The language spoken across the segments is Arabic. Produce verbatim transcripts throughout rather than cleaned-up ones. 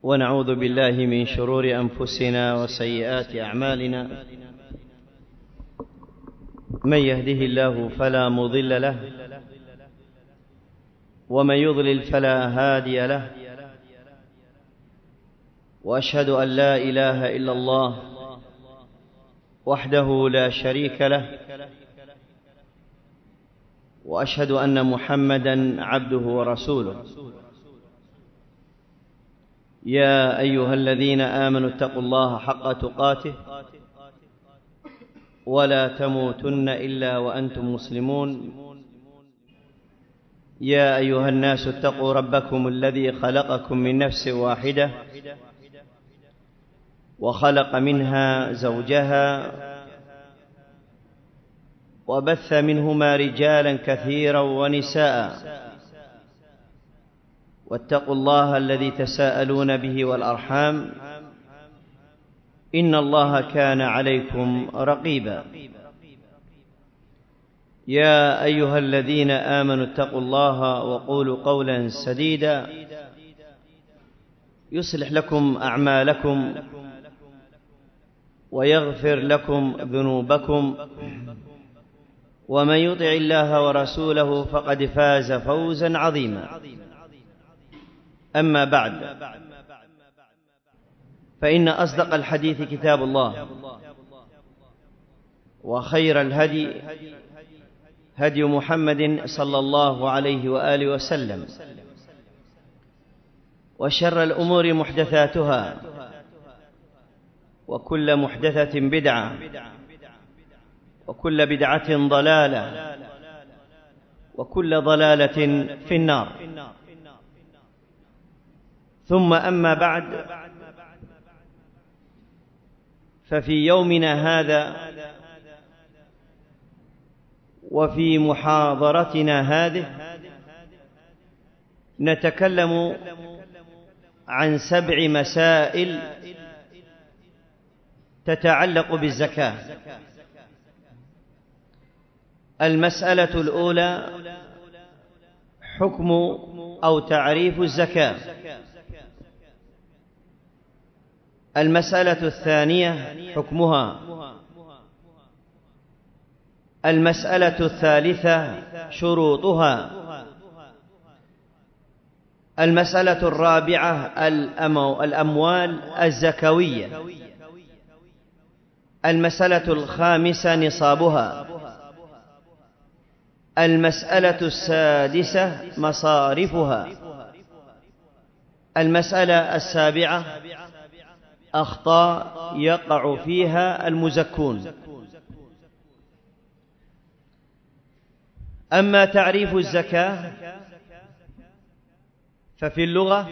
ونعوذ بالله من شرور أنفسنا وسيئات أعمالنا. من يهده الله فلا مضل له، ومن يضلل فلا هادي له، وأشهد أن لا إله إلا الله وحده لا شريك له، وأشهد أن محمدًا عبده ورسوله. يا أيها الذين آمنوا اتقوا الله حق تقاته ولا تموتن إلا وأنتم مسلمون. يا أيها الناس اتقوا ربكم الذي خلقكم من نفس واحدة وخلق منها زوجها وبث منهما رجالا كثيرا ونساء، واتقوا الله الذي تساءلون به والأرحام، إن الله كان عليكم رقيبا. يا أيها الذين آمنوا اتقوا الله وقولوا قولا سديدا يصلح لكم أعمالكم ويغفر لكم ذنوبكم، ومن يطع الله ورسوله فقد فاز فوزا عظيما. أما بعد، فإن أصدق الحديث كتاب الله، وخير الهدي هدي محمد صلى الله عليه وآله وسلم، وشر الأمور محدثاتها، وكل محدثة بدعة، وكل بدعة ضلالة، وكل ضلالة في النار. ثم أما بعد، ففي يومنا هذا وفي محاضرتنا هذه نتكلم عن سبع مسائل تتعلق بالزكاة. المسألة الأولى حكم أو تعريف الزكاة. المسألة الثانية حكمها. المسألة الثالثة شروطها. المسألة الرابعة الأموال الزكوية. المسألة الخامسة نصابها. المسألة السادسة مصارفها. المسألة السابعة أخطاء يقع فيها المزكون. أما تعريف الزكاة ففي اللغة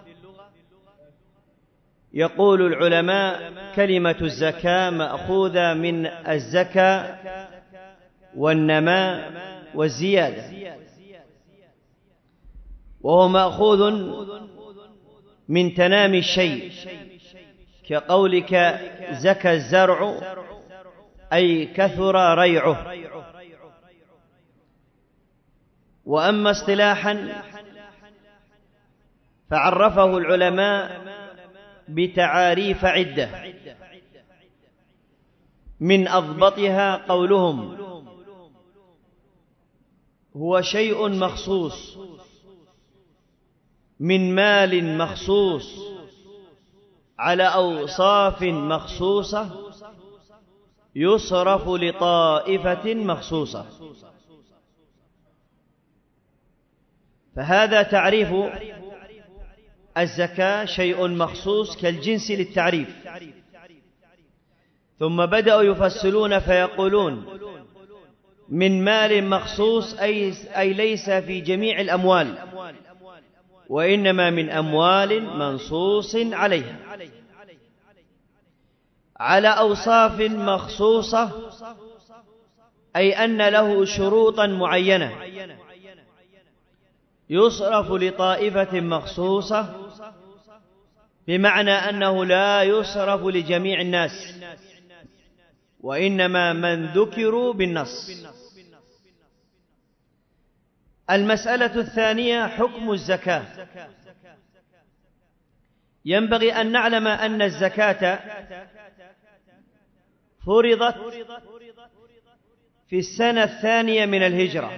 يقول العلماء: كلمة الزكاة مأخوذة من الزكاة والنماء والزيادة، وهو مأخوذ من تنامي الشيء، كقولك زكى الزرع أي كثر ريعه. وأما اصطلاحا فعرفه العلماء بتعاريف عدة، من أضبطها قولهم: هو شيء مخصوص من مال مخصوص على أوصاف مخصوصة يصرف لطائفة مخصوصة. فهذا تعريف الزكاة، شيء مخصوص كالجنس للتعريف. ثم بدأوا يفصلون فيقولون: من مال مخصوص أي, أي ليس في جميع الأموال، وإنما من أموال منصوص عليها على أوصاف مخصوصة، أي أن له شروطا معينة يصرف لطائفة مخصوصة، بمعنى أنه لا يصرف لجميع الناس، وإنما من ذكروا بالنص. المسألة الثانية حكم الزكاة. ينبغي أن نعلم أن الزكاة فرضت في السنة الثانية من الهجرة،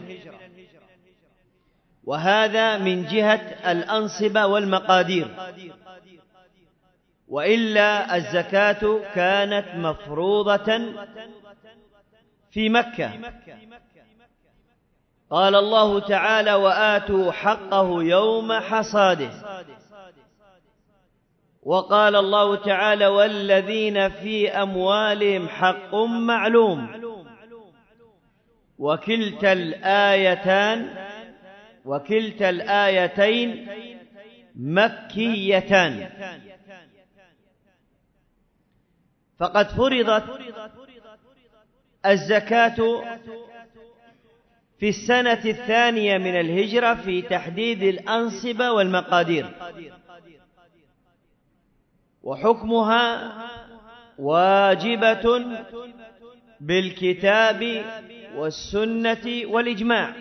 وهذا من جهة الأنصبة والمقادير، وإلا الزكاة كانت مفروضة في مكة. قال الله تعالى: وآتوا حقه يوم حصاده. وقال الله تعالى: والذين في أموالهم حق معلوم. وكلتا الآيتان وكلتا الآيتين مكيتان، فقد فرضت الزكاة في السنة الثانية من الهجرة في تحديد الأنصبة والمقادير، وحكمها واجبة بالكتاب والسنة والإجماع.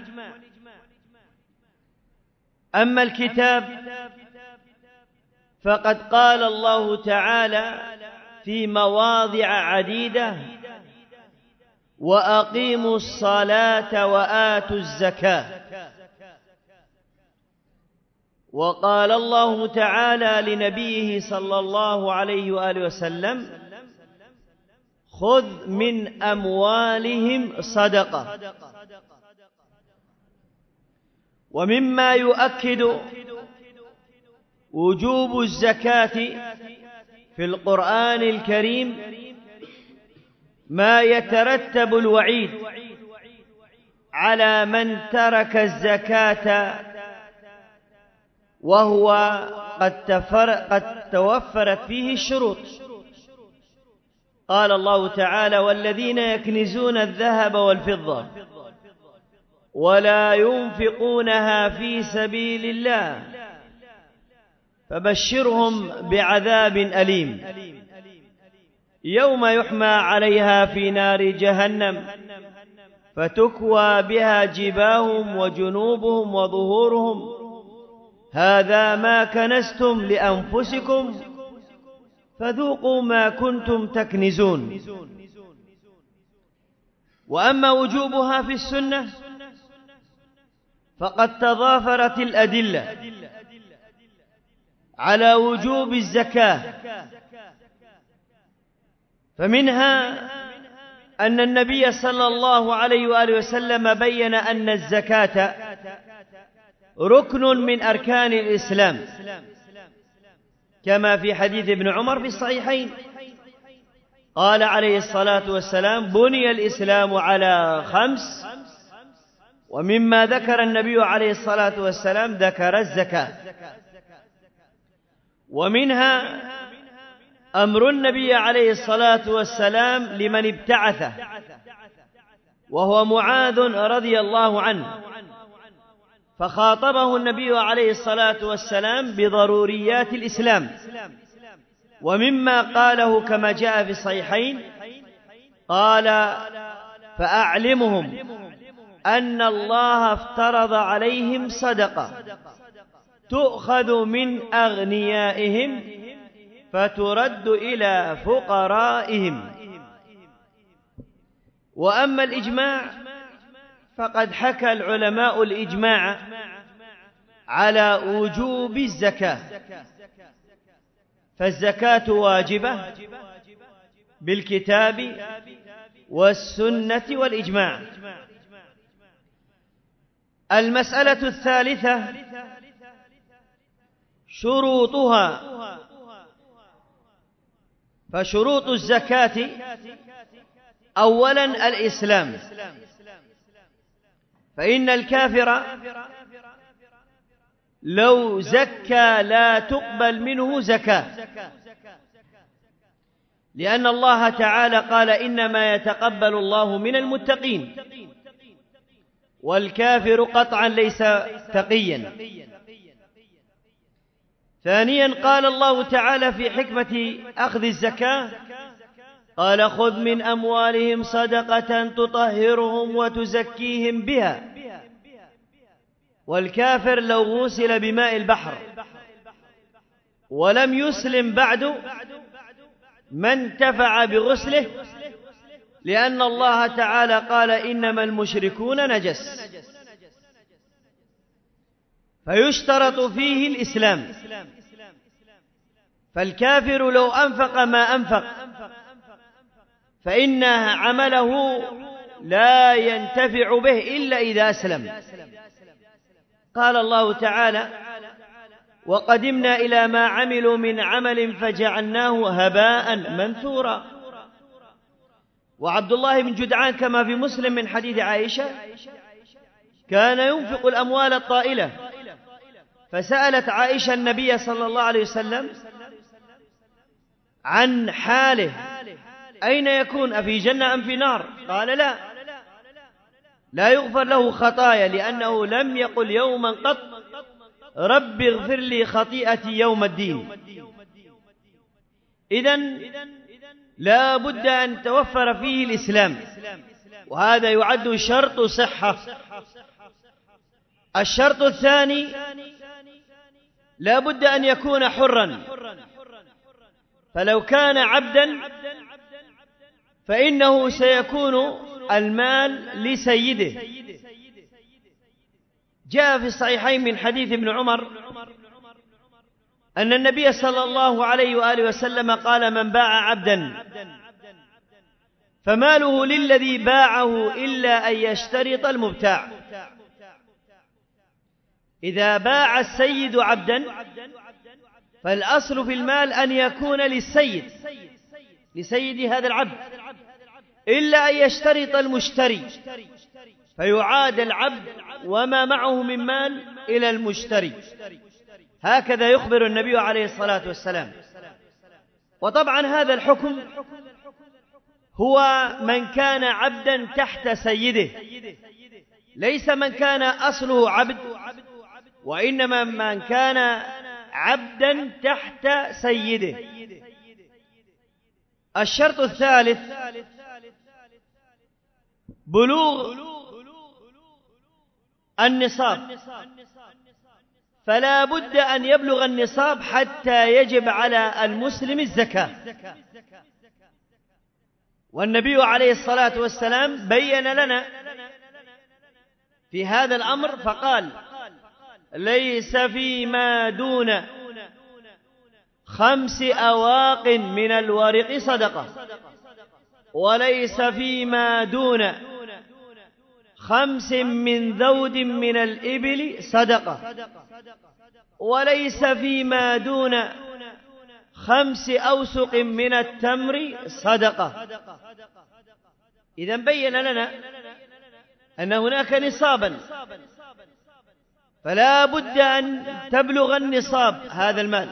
أما الكتاب فقد قال الله تعالى في مواضع عديدة: وأقيموا الصلاة وآتوا الزكاة. وقال الله تعالى لنبيه صلى الله عليه وآله وسلم: خذ من أموالهم صدقة. ومما يؤكد وجوب الزكاة في القرآن الكريم ما يترتب الوعيد على من ترك الزكاة وهو قد, قد توفرت فيه الشروط. قال الله تعالى: والذين يكنزون الذهب والفضة ولا ينفقونها في سبيل الله فبشرهم بعذاب أليم يوم يحمى عليها في نار جهنم فتكوى بها جباههم وجنوبهم وظهورهم هذا ما كنزتم لأنفسكم فذوقوا ما كنتم تكنزون. وأما وجوبها في السنة فقد تضافرت الأدلة على وجوب الزكاة، فمنها أن النبي صلى الله عليه وآله وسلم بين أن الزكاة ركن من أركان الإسلام، كما في حديث ابن عمر في الصحيحين قال عليه الصلاة والسلام: بني الإسلام على خمس، ومما ذكر النبي عليه الصلاة والسلام ذكر الزكاة. ومنها أمر النبي عليه الصلاة والسلام لمن ابتعثه وهو معاذ رضي الله عنه، فخاطبه النبي عليه الصلاة والسلام بضروريات الإسلام، ومما قاله كما جاء في الصحيحين قال: فأعلمهم أن الله افترض عليهم صدقة تؤخذ من أغنيائهم فترد إلى فقرائهم. وأما الإجماع فقد حكى العلماء الإجماع على وجوب الزكاة، فالزكاة واجبة بالكتاب والسنة والإجماع. المسألة الثالثة شروطها. فشروط الزكاة: أولا الإسلام، فإن الكافر لو زكى لا تقبل منه زكاة، لأن الله تعالى قال: إنما يتقبل الله من المتقين، والكافر قطعا ليس تقيا. ثانيا قال الله تعالى في حكمة أخذ الزكاة قال: خذ من أموالهم صدقة تطهرهم وتزكيهم بها. والكافر لو غسل بماء البحر ولم يسلم بعد ما انتفع بغسله، لأن الله تعالى قال إنما المشركون نجس، فيشترط فيه الإسلام. فالكافر لو أنفق ما أنفق فإن عمله لا ينتفع به إلا إذا أسلم. قال الله تعالى: وقدمنا إلى ما عملوا من عمل فجعلناه هباء منثورا. وعبد الله بن جدعان كما في مسلم من حديث عائشة كان ينفق الأموال الطائلة، فسألت عائشة النبي صلى الله عليه وسلم عن حاله، أين يكون، أفي جنة أم في نار؟ قال لا، لا يغفر له خطايا، لأنه لم يقل يوما قط رب اغفر لي خطيئتي يوم الدين. إذن لا بد أن توفر فيه الإسلام، وهذا يعد شرط صحة. الشرط الثاني لا بد أن يكون حرا، فلو كان عبدا فإنه سيكون المال لسيده. جاء في الصحيحين من حديث ابن عمر أن النبي صلى الله عليه وآله وسلم قال: من باع عبدا فماله للذي باعه إلا أن يشترط المبتاع. إذا باع السيد عبدا فالأصل في المال أن يكون للسيد لسيد هذا العبد، إلا أن يشترط المشتري فيعاد العبد وما معه من مال إلى المشتري. هكذا يخبر النبي عليه الصلاة والسلام. وطبعا هذا الحكم هو من كان عبدا تحت سيده، ليس من كان أصله عبد، وإنما من كان عبدا تحت سيده. الشرط الثالث بلوغ النصاب، فلا بد أن يبلغ النصاب حتى يجب على المسلم الزكاة. والنبي عليه الصلاة والسلام بين لنا في هذا الأمر فقال: ليس فيما دون خمس أواق من الورق صدقة، وليس فيما دون خمس من ذود من الإبل صدقة، وليس فيما دون خمس أوسق من التمر صدقة. إذن بين لنا أن هناك نصابا، فلا بد أن تبلغ النصاب هذا المال.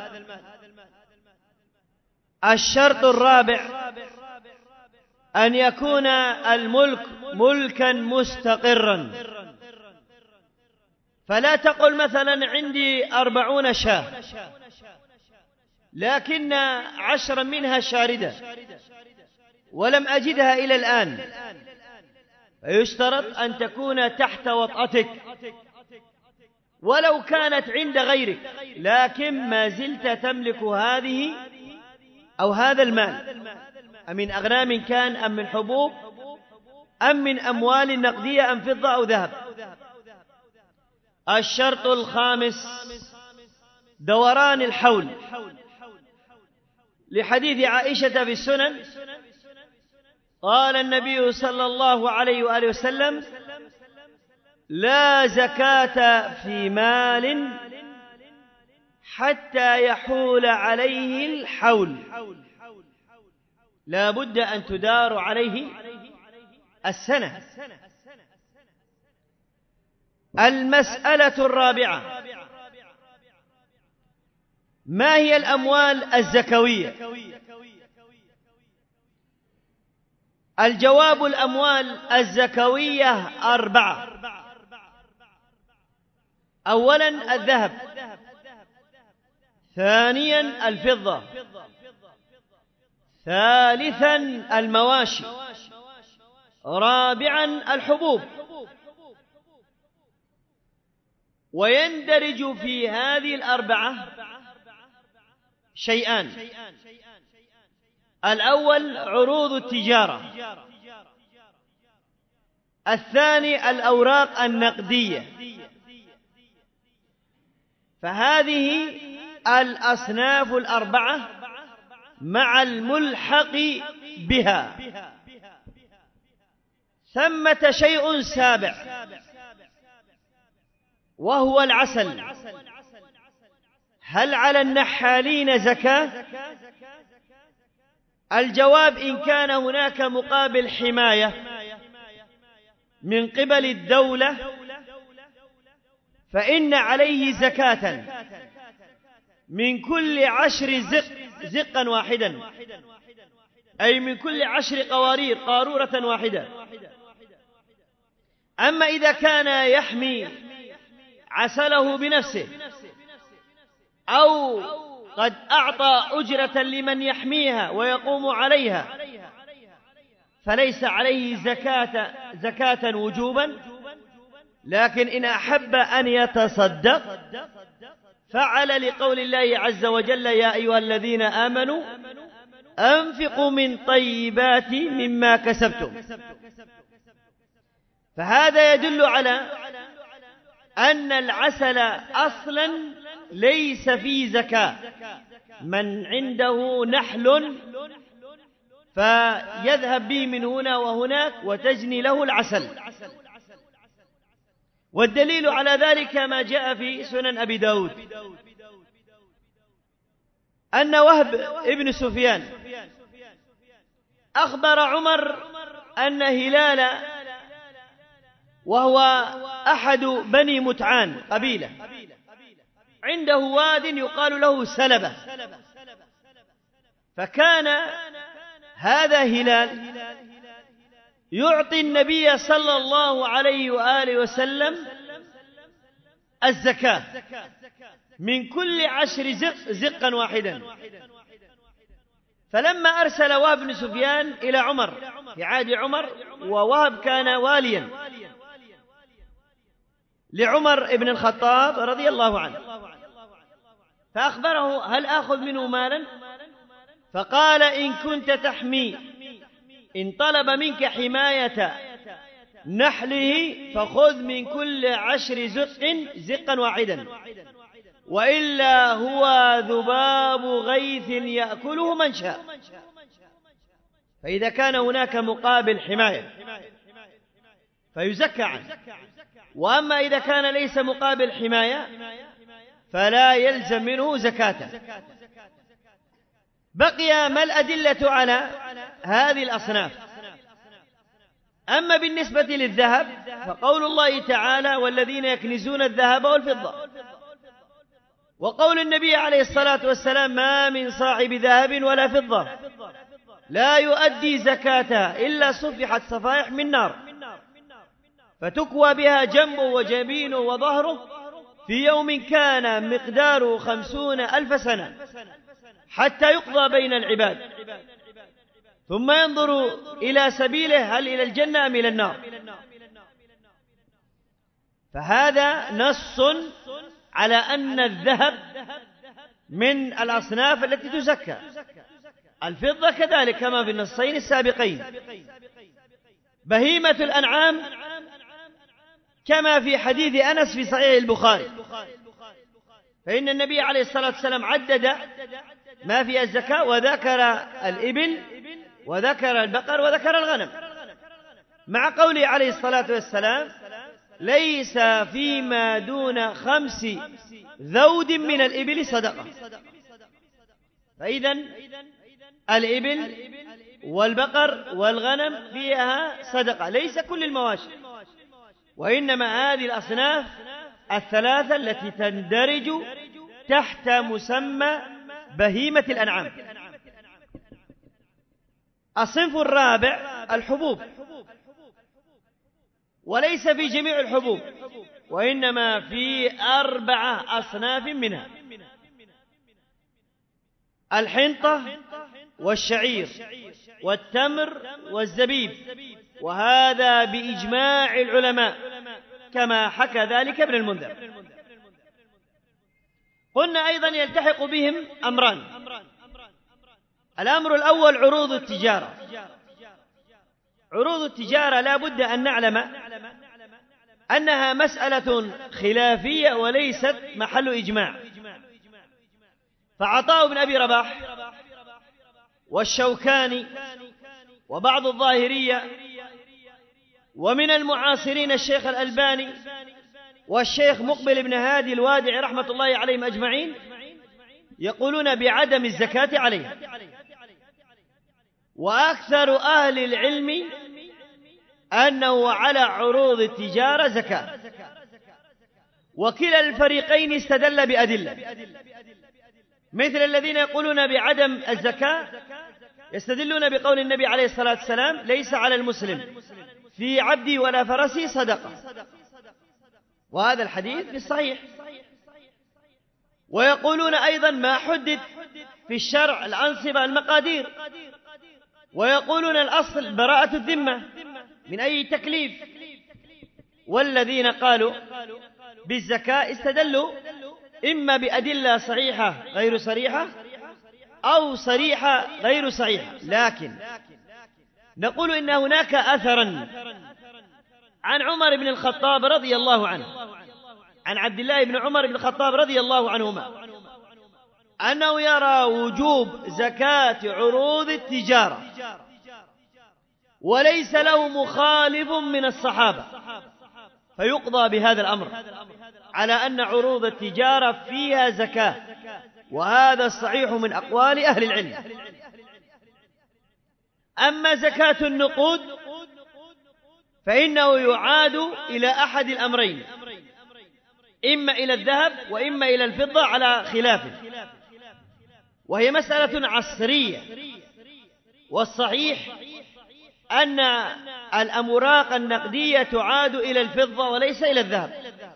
الشرط الرابع أن يكون الملك ملكا مستقرا، فلا تقل مثلا عندي أربعون شاة لكن عشرا منها شاردة ولم أجدها إلى الآن، فيشترط أن تكون تحت وطأتك ولو كانت عند غيرك، لكن ما زلت تملك هذه أو هذا المال، أمن أغنام كان أم من حبوب أم من أموال نقدية أم فضة أو ذهب. الشرط الخامس دوران الحول، لحديث عائشة في السنن قال النبي صلى الله عليه وآله وسلم: لا زكاة في مال حتى يحول عليه الحول، لا بد أن تدار عليه السنة. المسألة الرابعة: ما هي الأموال الزكوية؟ الجواب: الأموال الزكوية أربعة. أولا الذهب، ثانيا الفضة، ثالثا المواشي، رابعا الحبوب. ويندرج في هذه الأربعة شيئان: الأول عروض التجارة، الثاني الأوراق النقدية. فهذه الأصناف الأربعة مع الملحق بها. ثمة شيء سابع وهو العسل. هل على النحالين زكاة؟ الجواب: إن كان هناك مقابل حماية من قبل الدولة فإن عليه زكاة من كل عشر زق زقا واحدا، أي من كل عشر قوارير قارورة واحدة. أما إذا كان يحمي عسله بنفسه أو قد أعطى أجرة لمن يحميها ويقوم عليها فليس عليه زكاة زكاة وجوبا، لكن إن أحب أن يتصدق فعل لقول الله عز وجل: يا أيها الذين آمنوا أنفقوا من طيبات مما كسبتم. فهذا يدل على أن العسل أصلا ليس فيه زكاة. من عنده نحل فيذهب به من هنا وهناك وتجني له العسل. والدليل على ذلك ما جاء في سنن أبي داود أن وهب ابن سفيان أخبر عمر أن هلال، وهو أحد بني متعان قبيلة، عنده واد يقال له سلبة، فكان هذا هلال يعطي النبي صلى الله عليه وآله وسلم الزكاة من كل عشر زق زقا واحدا. فلما أرسل وهب بن سفيان إلى عمر في عهد عمر، ووهب كان واليا لعمر بن الخطاب رضي الله عنه، فأخبره: هل آخذ منه مالا؟ فقال: إن كنت تحمي، إن طلب منك حماية نحله فخذ من كل عشر زق زقا واحدا، وإلا هو ذباب غيث يأكله من شاء. فإذا كان هناك مقابل حماية فيزكى عنه، وأما إذا كان ليس مقابل حماية فلا يلزم منه زكاة. بقي ما الأدلة على هذه الأصناف. أما بالنسبة للذهب فقول الله تعالى: والذين يكنزون الذهب والفضة، وقول النبي عليه الصلاة والسلام: ما من صاحب ذهب ولا فضة لا يؤدي زكاتها إلا صفحت صفائح من نار فتكوى بها جنبه وجبينه وظهره في يوم كان مقداره خمسون ألف سنة حتى يقضى بين العباد، ثم ينظر إلى سبيله هل إلى الجنة أم إلى النار. فهذا نص على أن الذهب من الأصناف التي تزكى، الفضة كذلك كما في النصين السابقين. بهيمة الأنعام كما في حديث أنس في صحيح البخاري، فإن النبي عليه الصلاة والسلام عدد ما في الزكاة وذكر الإبل وذكر البقر وذكر الغنم، مع قوله عليه الصلاة والسلام: ليس فيما دون خمس ذود من الإبل صدقة. فإذن الإبل والبقر والغنم فيها صدقة، ليس كل المواشي، وإنما هذه الأصناف الثلاثة التي تندرج تحت مسمى بهيمة الأنعام. الصنف الرابع الحبوب، وليس في جميع الحبوب، وإنما في أربعة أصناف منها: الحنطة والشعير والتمر والزبيب، وهذا بإجماع العلماء كما حكى ذلك ابن المنذر. قلنا أيضا يلتحق بهم أمران: الأمر الأول عروض التجارة. عروض التجارة لا بد أن نعلم أنها مسألة خلافية وليست محل إجماع. فعطاء بن أبي رباح والشوكاني وبعض الظاهرية ومن المعاصرين الشيخ الألباني والشيخ مقبل بن هادي الوادعي رحمة الله عليهم أجمعين يقولون بعدم الزكاة عليه، وأكثر أهل العلم أنه على عروض التجارة زكاة. وكلا الفريقين استدل بأدلة، مثل الذين يقولون بعدم الزكاة يستدلون بقول النبي عليه الصلاة والسلام: ليس على المسلم في عبدي ولا فرسي صدقة، وهذا الحديث في الصحيح. ويقولون أيضا ما حدد في الشرع الأنصبة المقادير، ويقولون الأصل براءة الذمة من أي تكليف. والذين قالوا بالزكاة استدلوا إما بأدلة صريحة غير صريحة أو صريحة غير صحيحة. لكن نقول إن هناك أثرا عن عمر بن الخطاب رضي الله عنه، عن عبد الله بن عمر بن الخطاب رضي الله عنهما، أنه يرى وجوب زكاة عروض التجارة، وليس له مخالف من الصحابة، فيقضى بهذا الأمر على أن عروض التجارة فيها زكاة، وهذا الصحيح من أقوال أهل العلم. أما زكاة النقود فإنه يعاد إلى أحد الأمرين، إما إلى الذهب وإما إلى الفضة على خلافه، وهي مسألة عصرية. والصحيح أن الأوراق النقدية تعاد إلى الفضة وليس إلى الذهب.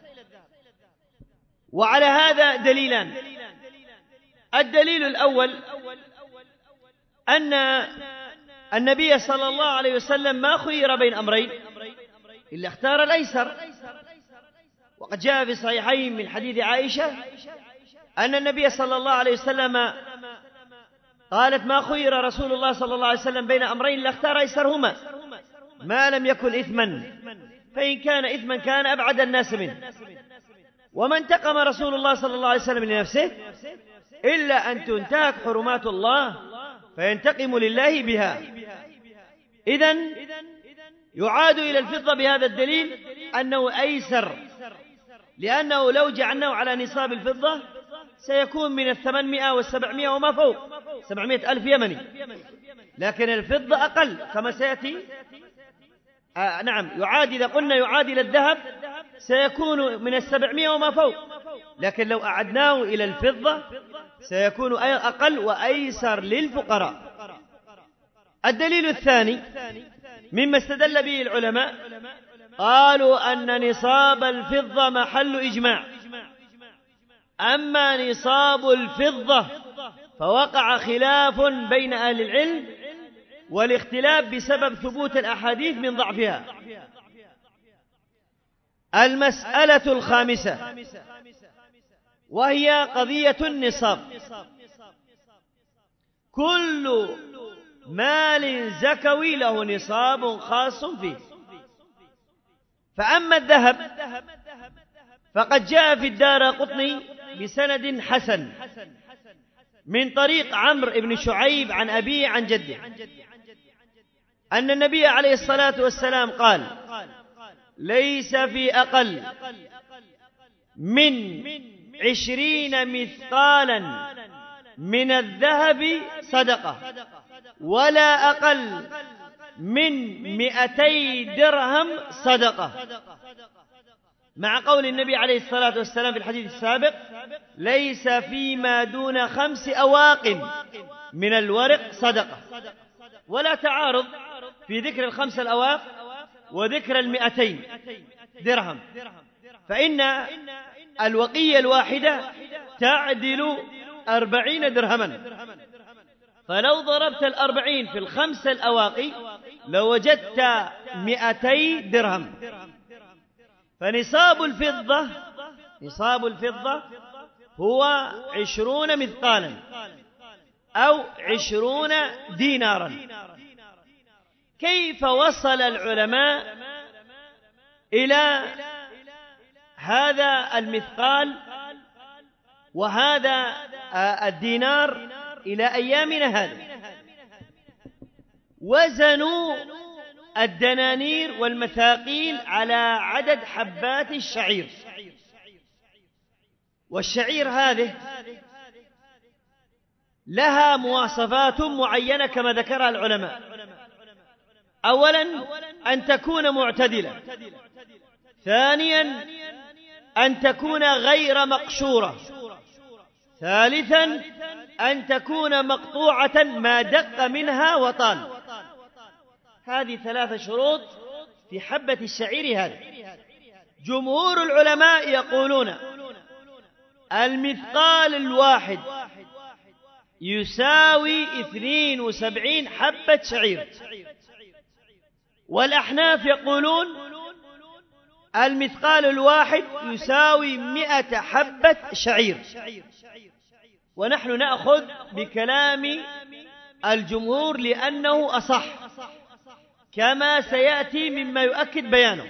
وعلى هذا دليلان: الدليل الأول أن النبي صلى الله عليه وسلم ما خير بين أمرين إلا اختار الأيسر، وقد جاء في الصحيحين من حديث عائشة أن النبي صلى الله عليه وسلم قالت: ما خير رسول الله صلى الله عليه وسلم بين أمرين إلا اختار أيسرهما ما لم يكن إثما، فإن كان إثما كان أبعد الناس منه. وما انتقم رسول الله صلى الله عليه وسلم لنفسه إلا أن تنتهك حرمات الله فينتقم لله بها. إذن يعاد إلى الفضة بهذا الدليل أنه أيسر، لأنه لو جعلناه على نصاب الفضة سيكون من الثمانمائة والسبعمائة وما فوق، سبعمائة ألف يمني، لكن الفضة أقل كما سيأتي. آه نعم، يعاد، إذا قلنا يعاد إلى الذهب سيكون من السبعمائة وما فوق، لكن لو أعدناه إلى الفضة سيكون أقل وأيسر للفقراء. الدليل الثاني مما استدل به العلماء، قالوا أن نصاب الفضة محل إجماع، أما نصاب الفضة فوقع خلاف بين أهل العلم، والاختلاف بسبب ثبوت الأحاديث من ضعفها. المسألة الخامسة وهي قضية النصاب. كل مال زكوي له نصاب خاص فيه. فأما الذهب فقد جاء في الدارقطني بسند حسن من طريق عمرو بن شعيب عن أبيه عن جده أن النبي عليه الصلاة والسلام قال: ليس في أقل من عشرين مثقالا من الذهب صدقة، ولا أقل من مئتي درهم صدقة، مع قول النبي عليه الصلاة والسلام في الحديث السابق: ليس فيما دون خمس أواق من الورق صدقة. ولا تعارض في ذكر الخمس الأواق وذكر المئتين درهم، فإن الوقية الواحدة تعدل أربعين درهما، فلو ضربت الأربعين في الخمس الأواقي لوجدت مئتي درهم. فنصاب الفضة نصاب الفضة هو عشرون مثقالا، أو عشرون دينارا. كيف وصل العلماء إلى هذا المثقال وهذا الدينار إلى أيامنا هذه؟ وزنوا الدنانير والمثاقيل على عدد حبات الشعير، والشعير هذه لها مواصفات معينة كما ذكرها العلماء. أولا أن تكون معتدلة، ثانيا أن تكون غير مقشورة، ثالثا أن تكون مقطوعة ما دق منها وطال. هذه ثلاث شروط في حبة الشعير هذه. جمهور العلماء يقولون المثقال الواحد يساوي اثنين وسبعين حبة شعير، والأحناف يقولون المثقال الواحد يساوي مئة حبة شعير. ونحن نأخذ بكلام الجمهور لأنه أصح كما سيأتي مما يؤكد بيانه.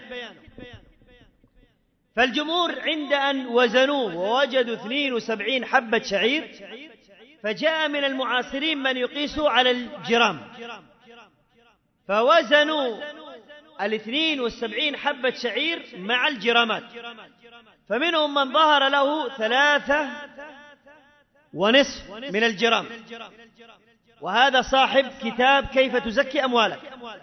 فالجمهور عند أن وزنوه ووجدوا اثنين وسبعين حبة شعير، فجاء من المعاصرين من يقيسوا على الجرام، فوزنوا الاثنين والسبعين حبة شعير مع الجرامات، فمنهم من ظهر له ثلاثة ونصف من الجرام، وهذا صاحب كتاب كيف تزكي أموالك.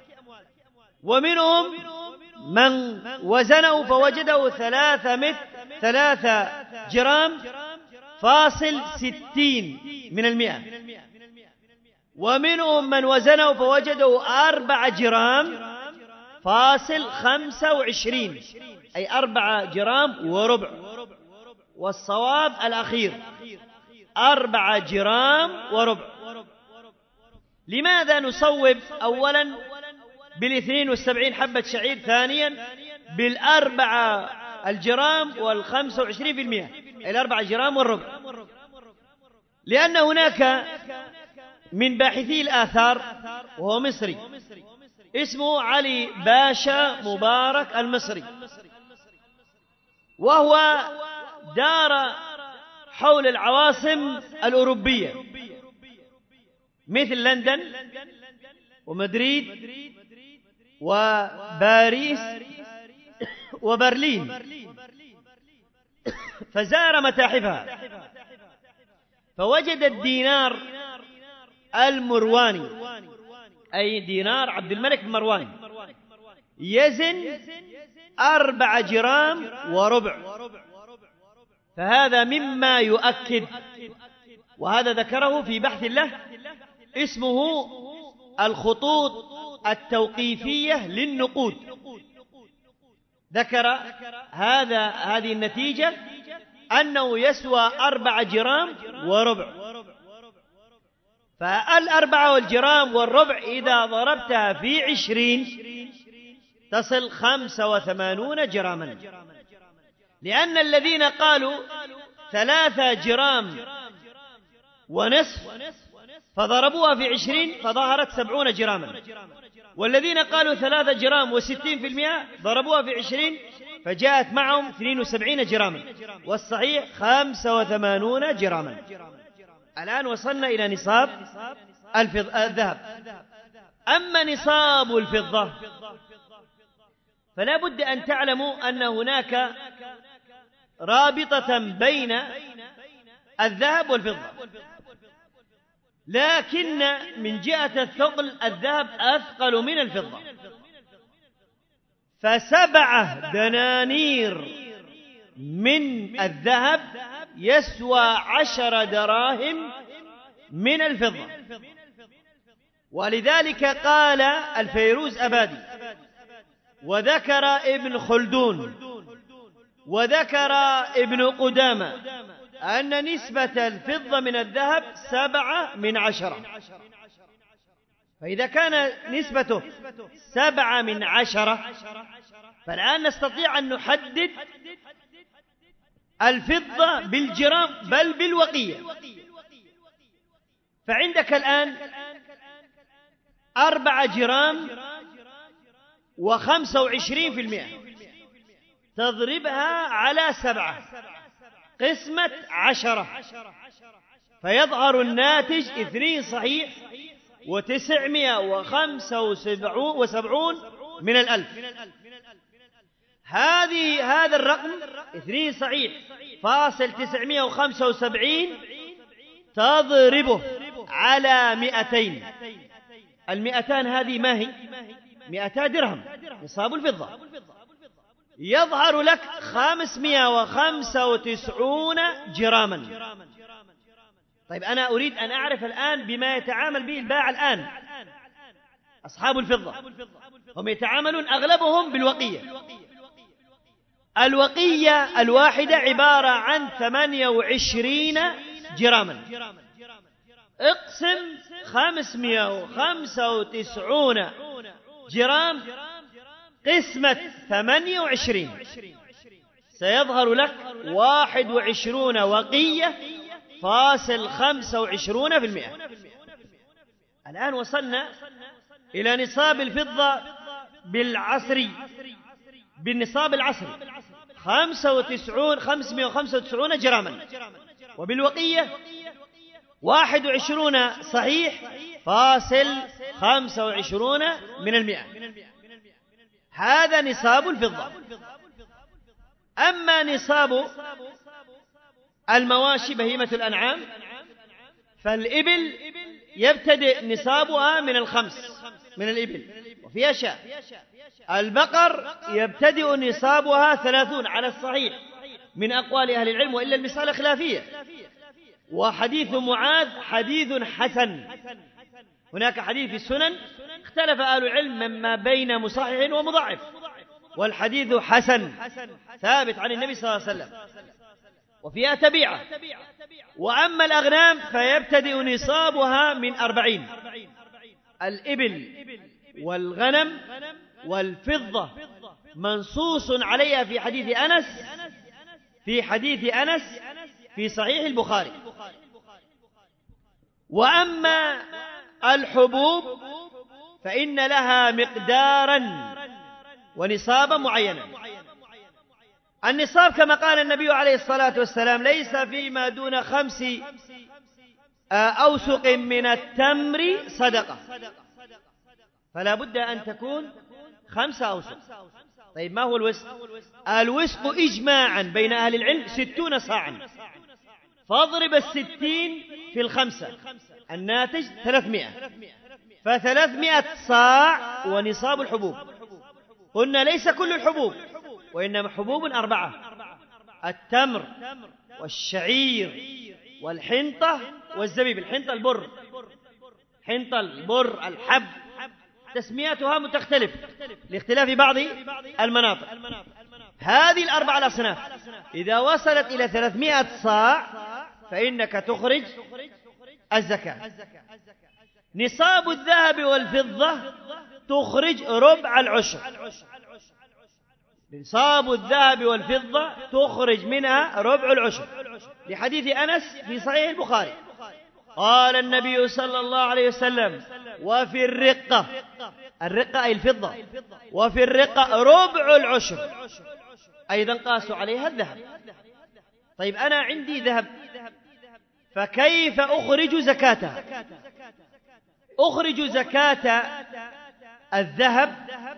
ومنهم من وزنه فوجده ثلاثة مثل ثلاثة جرام فاصل ستين من المئة، ومنهم من وزنه فوجده أربعة جرام فاصل خمسة وعشرين، أي أربعة جرام وربع، والصواب الأخير أربعة جرام وربع. لماذا نصوب أولا بالاثنين والسبعين حبة شعير، ثانيا بالأربعة الجرام والخمسة وعشرين في المئة، الأربعة جرام والربع؟ لأن هناك من باحثي الآثار وهو مصري اسمه علي باشا مبارك المصري، وهو دار حول العواصم الأوروبية مثل لندن ومدريد وباريس وبرلين، فزار متاحفها فوجد الدينار المرواني، أي دينار عبد الملك المرواني، يزن أربع جرام وربع. فهذا مما يؤكد، وهذا ذكره في بحث له اسمه الخطوط التوقيفية للنقود، ذكر هذا هذه النتيجة أنه يسوى أربع جرام وربع. فالأربعة والجرام والربع إذا ضربتها في عشرين تصل خمسة وثمانون جراما، لأن الذين قالوا ثلاثة جرام ونصف فضربوها في عشرين فظهرت سبعون جراما، والذين قالوا ثلاثة جرام وستين في المئة ضربوها في عشرين فجاءت معهم اثنين وسبعين جراما، والصحيح خمسة وثمانون جراما. الآن وصلنا إلى نصاب الذهب. أما نصاب الفضة فلا بد أن تعلموا أن هناك رابطة بين الذهب والفضة، لكن من جهة الثقل الذهب أثقل من الفضة، فسبعة دنانير من الذهب يسوى عشر دراهم من الفضة. ولذلك قال الفيروز أبادي وذكر ابن خلدون وذكر ابن قدامة أن نسبة الفضة من الذهب سبعة من عشرة. فإذا كان نسبته سبعة من عشرة فالآن نستطيع أن نحدد الفضة بالجرام بل بالوقية. فعندك الآن أربعة جرام وخمسة وعشرين في المئة، تضربها على سبعة قسمة عشرة، فيظهر الناتج اثنين صحيح وتسعمائة وخمسة وسبعون من الألف. هذه هذا الرقم اثنين صحيح فاصل تسعمائة وخمسة وسبعين تضربه على مئتين. المئتان هذه ما هي؟ مئتا درهم نصاب الفضة، يظهر لك خمسمائة وخمسة وتسعون جراما. طيب أنا أريد أن أعرف الآن بما يتعامل به البائع الآن. أصحاب الفضة هم يتعاملون أغلبهم بالوقية. الوقية الواحدة عبارة عن ثمانية وعشرين جراما. اقسم خمسمائة وخمسة وتسعون جرام قسمة ثمانية وعشرين، سيظهر لك واحد وعشرون وقية فاصل خمسة وعشرون في المئة. الآن وصلنا إلى نصاب الفضة بالعصري، بالنصاب العصري خمسة وتسعون خمسمائة وخمسة وتسعون جراما، وبالوقية واحد وعشرون صحيح فاصل خمسة وعشرون من المئة. هذا نصاب الفضة. أما نصاب المواشي بهيمة الأنعام فالإبل يبتدئ نصابها من الخمس من الإبل وفي أشياء. البقر يبتدئ نصابها ثلاثون على الصحيح من أقوال أهل العلم، وإلا المسألة خلافية. وحديث معاذ حديث حسن. هناك حديث في السنن اختلف أهل العلم مما بين مصحح ومضاعف، والحديث حسن ثابت عن النبي صلى الله عليه وسلم وفيها تبيعة. وأما الأغنام فيبتدئ نصابها من أربعين. الإبل والغنم والفضة منصوص عليها في حديث أنس في حديث أنس في صحيح البخاري. وأما الحبوب فإن لها مقدارا ونصابا معينا. النصاب كما قال النبي عليه الصلاة والسلام ليس فيما دون خمس أوسق من التمر صدقة، فلا بد أن تكون خمسة أوسق. طيب ما هو الوسق؟ الوسق إجماعا بين أهل العلم ستون صاعا، فاضرب الستين في الخمسة الناتج ثلاثمائة، فثلاثمائة صاع ونصاب الحبوب. قلنا ليس كل الحبوب وإنما حبوب أربعة: التمر والشعير والحنطة والزبيب. الحنطة البر، حنطة البر الحب، تسمياتها متختلف لاختلاف بعض المناطق. هذه الأربع الأصناف إذا وصلت إلى ثلاثمائة صاع فإنك تخرج الزكاة. نصاب الذهب والفضة تخرج ربع العشر. نصاب الذهب والفضة تخرج منها ربع العشر، لحديث أنس في صحيح البخاري قال النبي صلى الله عليه وسلم: وفي الرقة، الرقة أي الفضة، وفي الرقة ربع العشر. أيضا قاسوا عليها الذهب. طيب أنا عندي ذهب، فكيف أخرج زكاتها؟ أخرج زكاة الذهب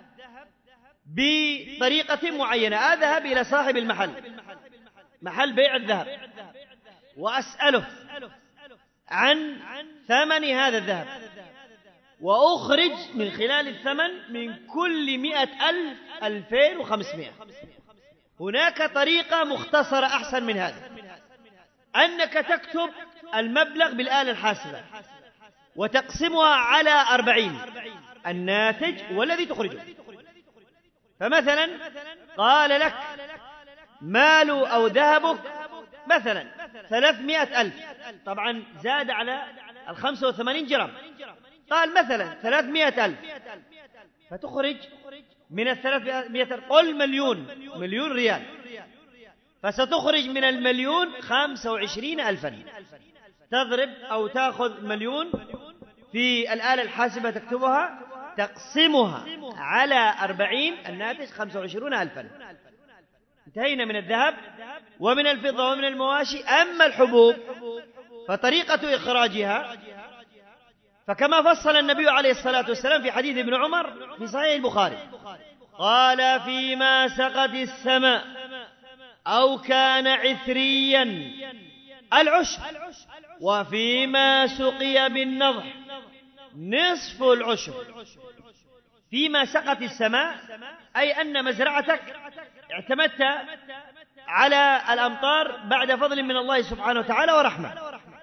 بطريقة معينة. أذهب إلى صاحب المحل، محل بيع الذهب، وأسأله عن ثمن هذا الذهب، وأخرج من خلال الثمن من كل مئة ألف ألفين وخمسمائة. هناك طريقة مختصرة أحسن من هذا، أنك تكتب المبلغ بالآلة الحاسبة وتقسمها على أربعين، الناتج والذي تخرجه. فمثلا قال لك مال أو ذهبك مثلا ثلاثمائة ألف، طبعا زاد على الخمسة وثمانين جرام، قال مثلا ثلاثمائة ألف، فتخرج من الثلاثمائة قل مليون، مليون ريال، فستخرج من المليون خمسة وعشرين ألفا. تضرب أو تأخذ مليون في الآلة الحاسبة تكتبها، تقسمها على أربعين، الناتج خمسة وعشرون ألفا. انتهينا من الذهب ومن الفضة ومن المواشي. أما الحبوب فطريقة إخراجها، فكما فصل النبي عليه الصلاة والسلام في حديث ابن عمر في صحيح البخاري قال: فيما سقت السماء أو كان عثريا العشر، وفيما سقي بالنضح نصف العشر. فيما سقت السماء أي أن مزرعتك اعتمدت على الأمطار بعد فضل من الله سبحانه وتعالى ورحمة.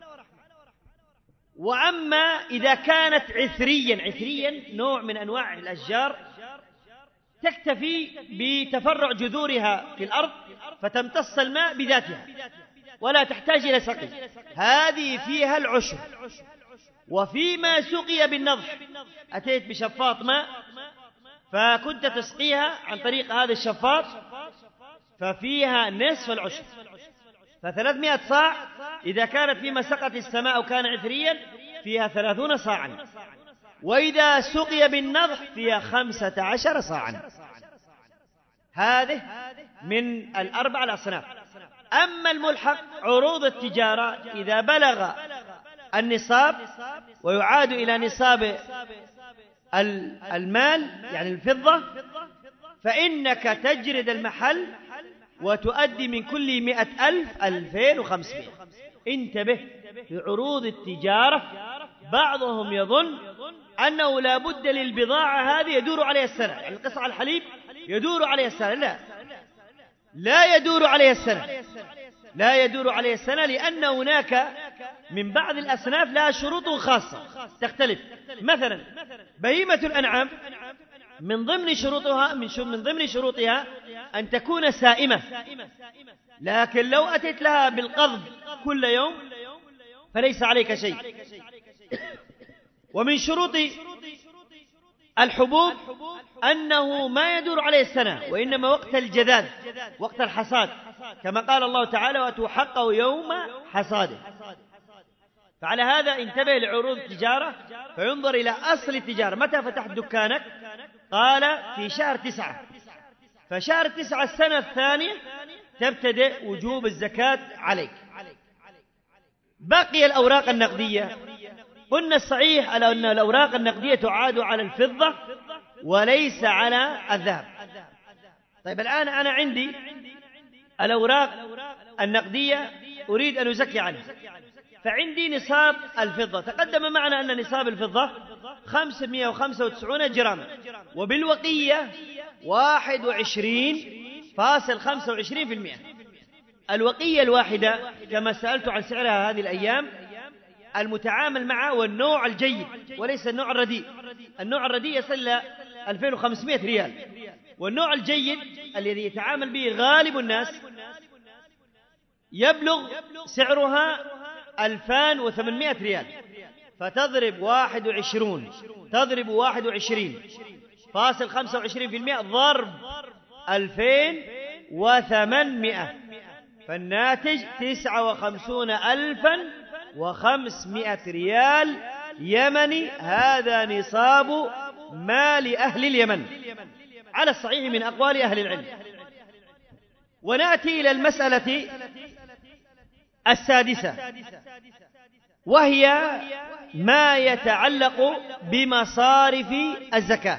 وأما إذا كانت عثريا، عثريا نوع من أنواع الأشجار تكتفي بتفرع جذورها في الأرض فتمتص الماء بذاتها ولا تحتاج إلى سقي، هذه فيها العشر. وفيما سقي بالنضح، أتيت بشفاط ماء فكنت تسقيها عن طريق هذا الشفاط، ففيها نصف العشر، فثلاثمائة صاع. إذا كانت فيما سقت السماء أو كان عثريا فيها ثلاثون صاعا، وإذا سقي بالنضح فيها خمسة عشر صاعا. هذه من الأربع الأصناف. أما الملحق عروض التجارة إذا بلغ النصاب ويعاد إلى نصاب المال يعني الفضة، فإنك تجرد المحل وتؤدي من كل مئة ألف ألفين وخمسمائة. انتبه، في عروض التجارة بعضهم يظن أنه لا بد للبضاعة هذه يدور عليها السنة، يعني قطع الحليب يدور عليها السنة. لا، لا يدور عليها السنة، لا يدور عليها السنة، لأن هناك من بعض الأصناف لها شروط خاصة تختلف. مثلا بهيمة الأنعام من ضمن شروطها من ضمن شروطها أن تكون سائمة، لكن لو أتيت لها بالقضب كل يوم فليس عليك شيء. ومن شروط الحبوب أنه ما يدور عليه السنة، وإنما وقت الجذاذ، وقت الحصاد، كما قال الله تعالى: وأتوا حقه يوم حصاده. فعلى هذا انتبه لعروض التجارة، فينظر إلى أصل التجارة. متى فتحت دكانك؟ قال في شهر تسعة، فشهر تسعة السنة الثانية تبتدئ وجوب الزكاة عليك. بقي الأوراق النقدية، قلنا الصحيح أن الأوراق النقدية تعاد على الفضة وليس على الذهب. طيب الآن أنا عندي الأوراق النقدية أريد أن أزكي عنها، فعندي نصاب الفضة. تقدم معنا أن نصاب الفضة خمسمائة وخمسة وتسعين جراما، وبالوقية واحد وعشرين فاصل خمسة وعشرين بالمئة. الوقية الواحدة كما سألت عن سعرها هذه الأيام المتعامل معه والنوع الجيد وليس النوع الرديء. النوع الرديء يصل إلى ألفين وخمسمائة ريال، والنوع الجيد الذي يتعامل به غالب الناس يبلغ سعرها ألفين وثمانمائة ريال. فتضرب واحد وعشرون تضرب واحد وعشرين فاصل خمسة وعشرين بالمئة ضرب ألفين وثمانمائة، فالناتج تسعة وخمسون ألفا وخمسمائة ريال يمني. هذا نصاب مال أهل اليمن على الصحيح من أقوال أهل العلم. ونأتي إلى المسألة السادسة، وهي ما يتعلق بمصارف الزكاة.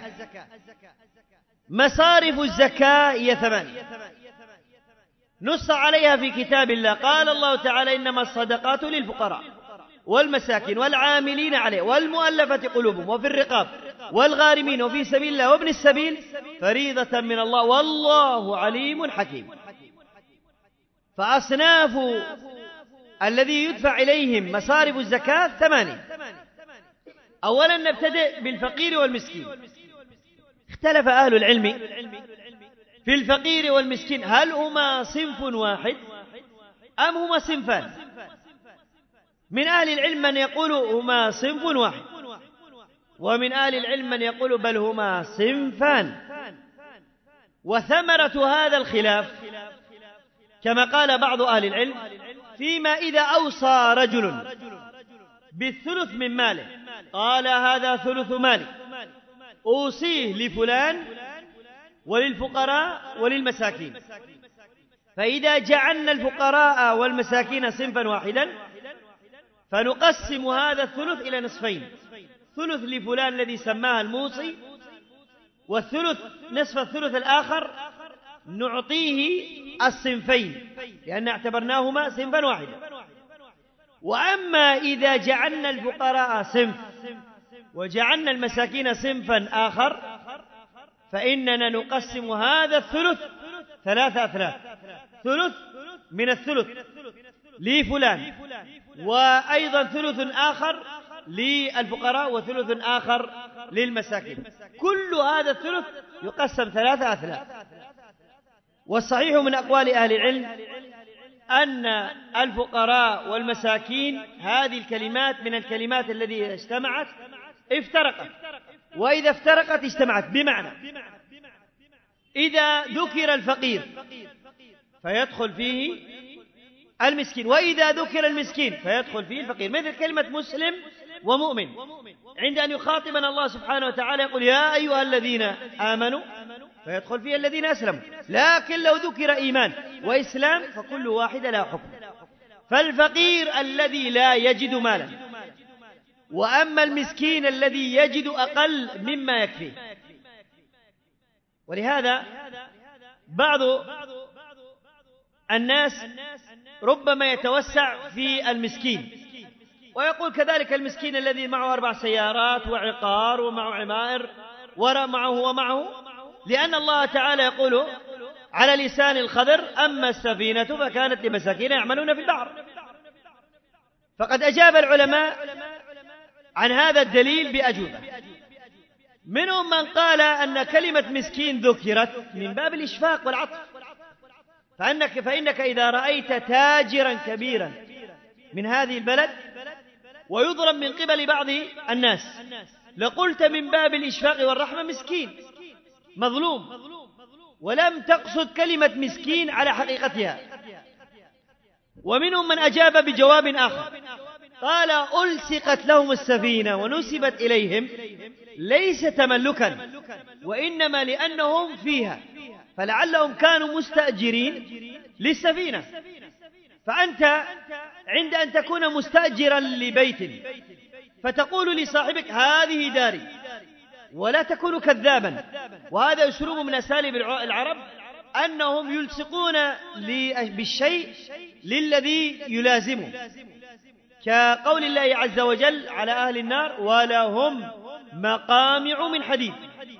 مصارف الزكاة هي ثمانية نص عليها في كتاب الله. قال الله تعالى: إنما الصدقات للفقراء والمساكين والعاملين عليه والمؤلفة قلوبهم وفي الرقاب والغارمين وفي سبيل الله وابن السبيل فريضة من الله والله عليم حكيم. فأصناف الذي يدفع إليهم مصارف الزكاة ثمانية. أولا نبتدئ بالفقير والمسكين. اختلف أهل العلم في الفقير والمسكين، هل هما صنف واحد أم هما صنفان؟ من أهل العلم من يقول هما صنف واحد، ومن أهل العلم من يقول بل هما صنفان. وثمرة هذا الخلاف كما قال بعض أهل العلم فيما إذا أوصى رجل بالثلث من ماله قال هذا ثلث مالي أوصيه لفلان وللفقراء وللمساكين، فإذا جعلنا الفقراء والمساكين صنفا واحدا فنقسم هذا الثلث إلى نصفين، ثلث لفلان الذي سماها الموصي، والثلث نصف الثلث الآخر نعطيه الصنفين لأن اعتبرناهما صنفا واحدا. وأما إذا جعلنا الفقراء صنف وجعلنا المساكين صنفا آخر فإننا نقسم هذا الثلث ثلاثة أثلاث، ثلث من الثلث لفلان وأيضا ثلث آخر للفقراء وثلث آخر للمساكين، كل هذا الثلث يقسم ثلاثة أثلاث. والصحيح من أقوال أهل العلم أن الفقراء والمساكين هذه الكلمات من الكلمات التي اجتمعت افترقت، وإذا افترقت اجتمعت، بمعنى إذا ذكر الفقير فيدخل فيه المسكين، وإذا ذكر المسكين فيدخل فيه الفقير، مثل كلمة مسلم ومؤمن عند أن يخاطبنا الله سبحانه وتعالى يقول يا أيها الذين آمنوا فيدخل فيه الذين أسلموا، لكن لو ذكر إيمان وإسلام فكل واحد لا حكم. فالفقير الذي لا يجد مالا، وأما المسكين الذي يجد أقل مما يكفيه. ولهذا بعض الناس ربما يتوسع في المسكين ويقول كذلك المسكين الذي معه أربع سيارات وعقار ومعه عمائر ومعه ومعه، لأن الله تعالى يقول على لسان الخضر أما السفينة فكانت لمساكين يعملون في البحر. فقد أجاب العلماء عن هذا الدليل بأجوبة، منهم من قال أن كلمة مسكين ذكرت من باب الإشفاق والعطف، فأنك فإنك إذا رأيت تاجرا كبيرا من هذه البلد ويضرب من قبل بعض الناس لقلت من باب الإشفاق والرحمة مسكين مظلوم، ولم تقصد كلمة مسكين على حقيقتها. ومنهم من أجاب بجواب آخر قال ألصقت لهم السفينة ونسبت إليهم ليس تملكا وإنما لأنهم فيها، فلعلهم كانوا مستأجرين للسفينة. فأنت عند أن تكون مستأجرا لبيت فتقول لصاحبك هذه داري ولا تكون كذابا، وهذا أسلوب من أساليب العرب أنهم يلصقون بالشيء للذي يلازمه، كقول الله عز وجل على أهل النار ولهم مقامع من حديد.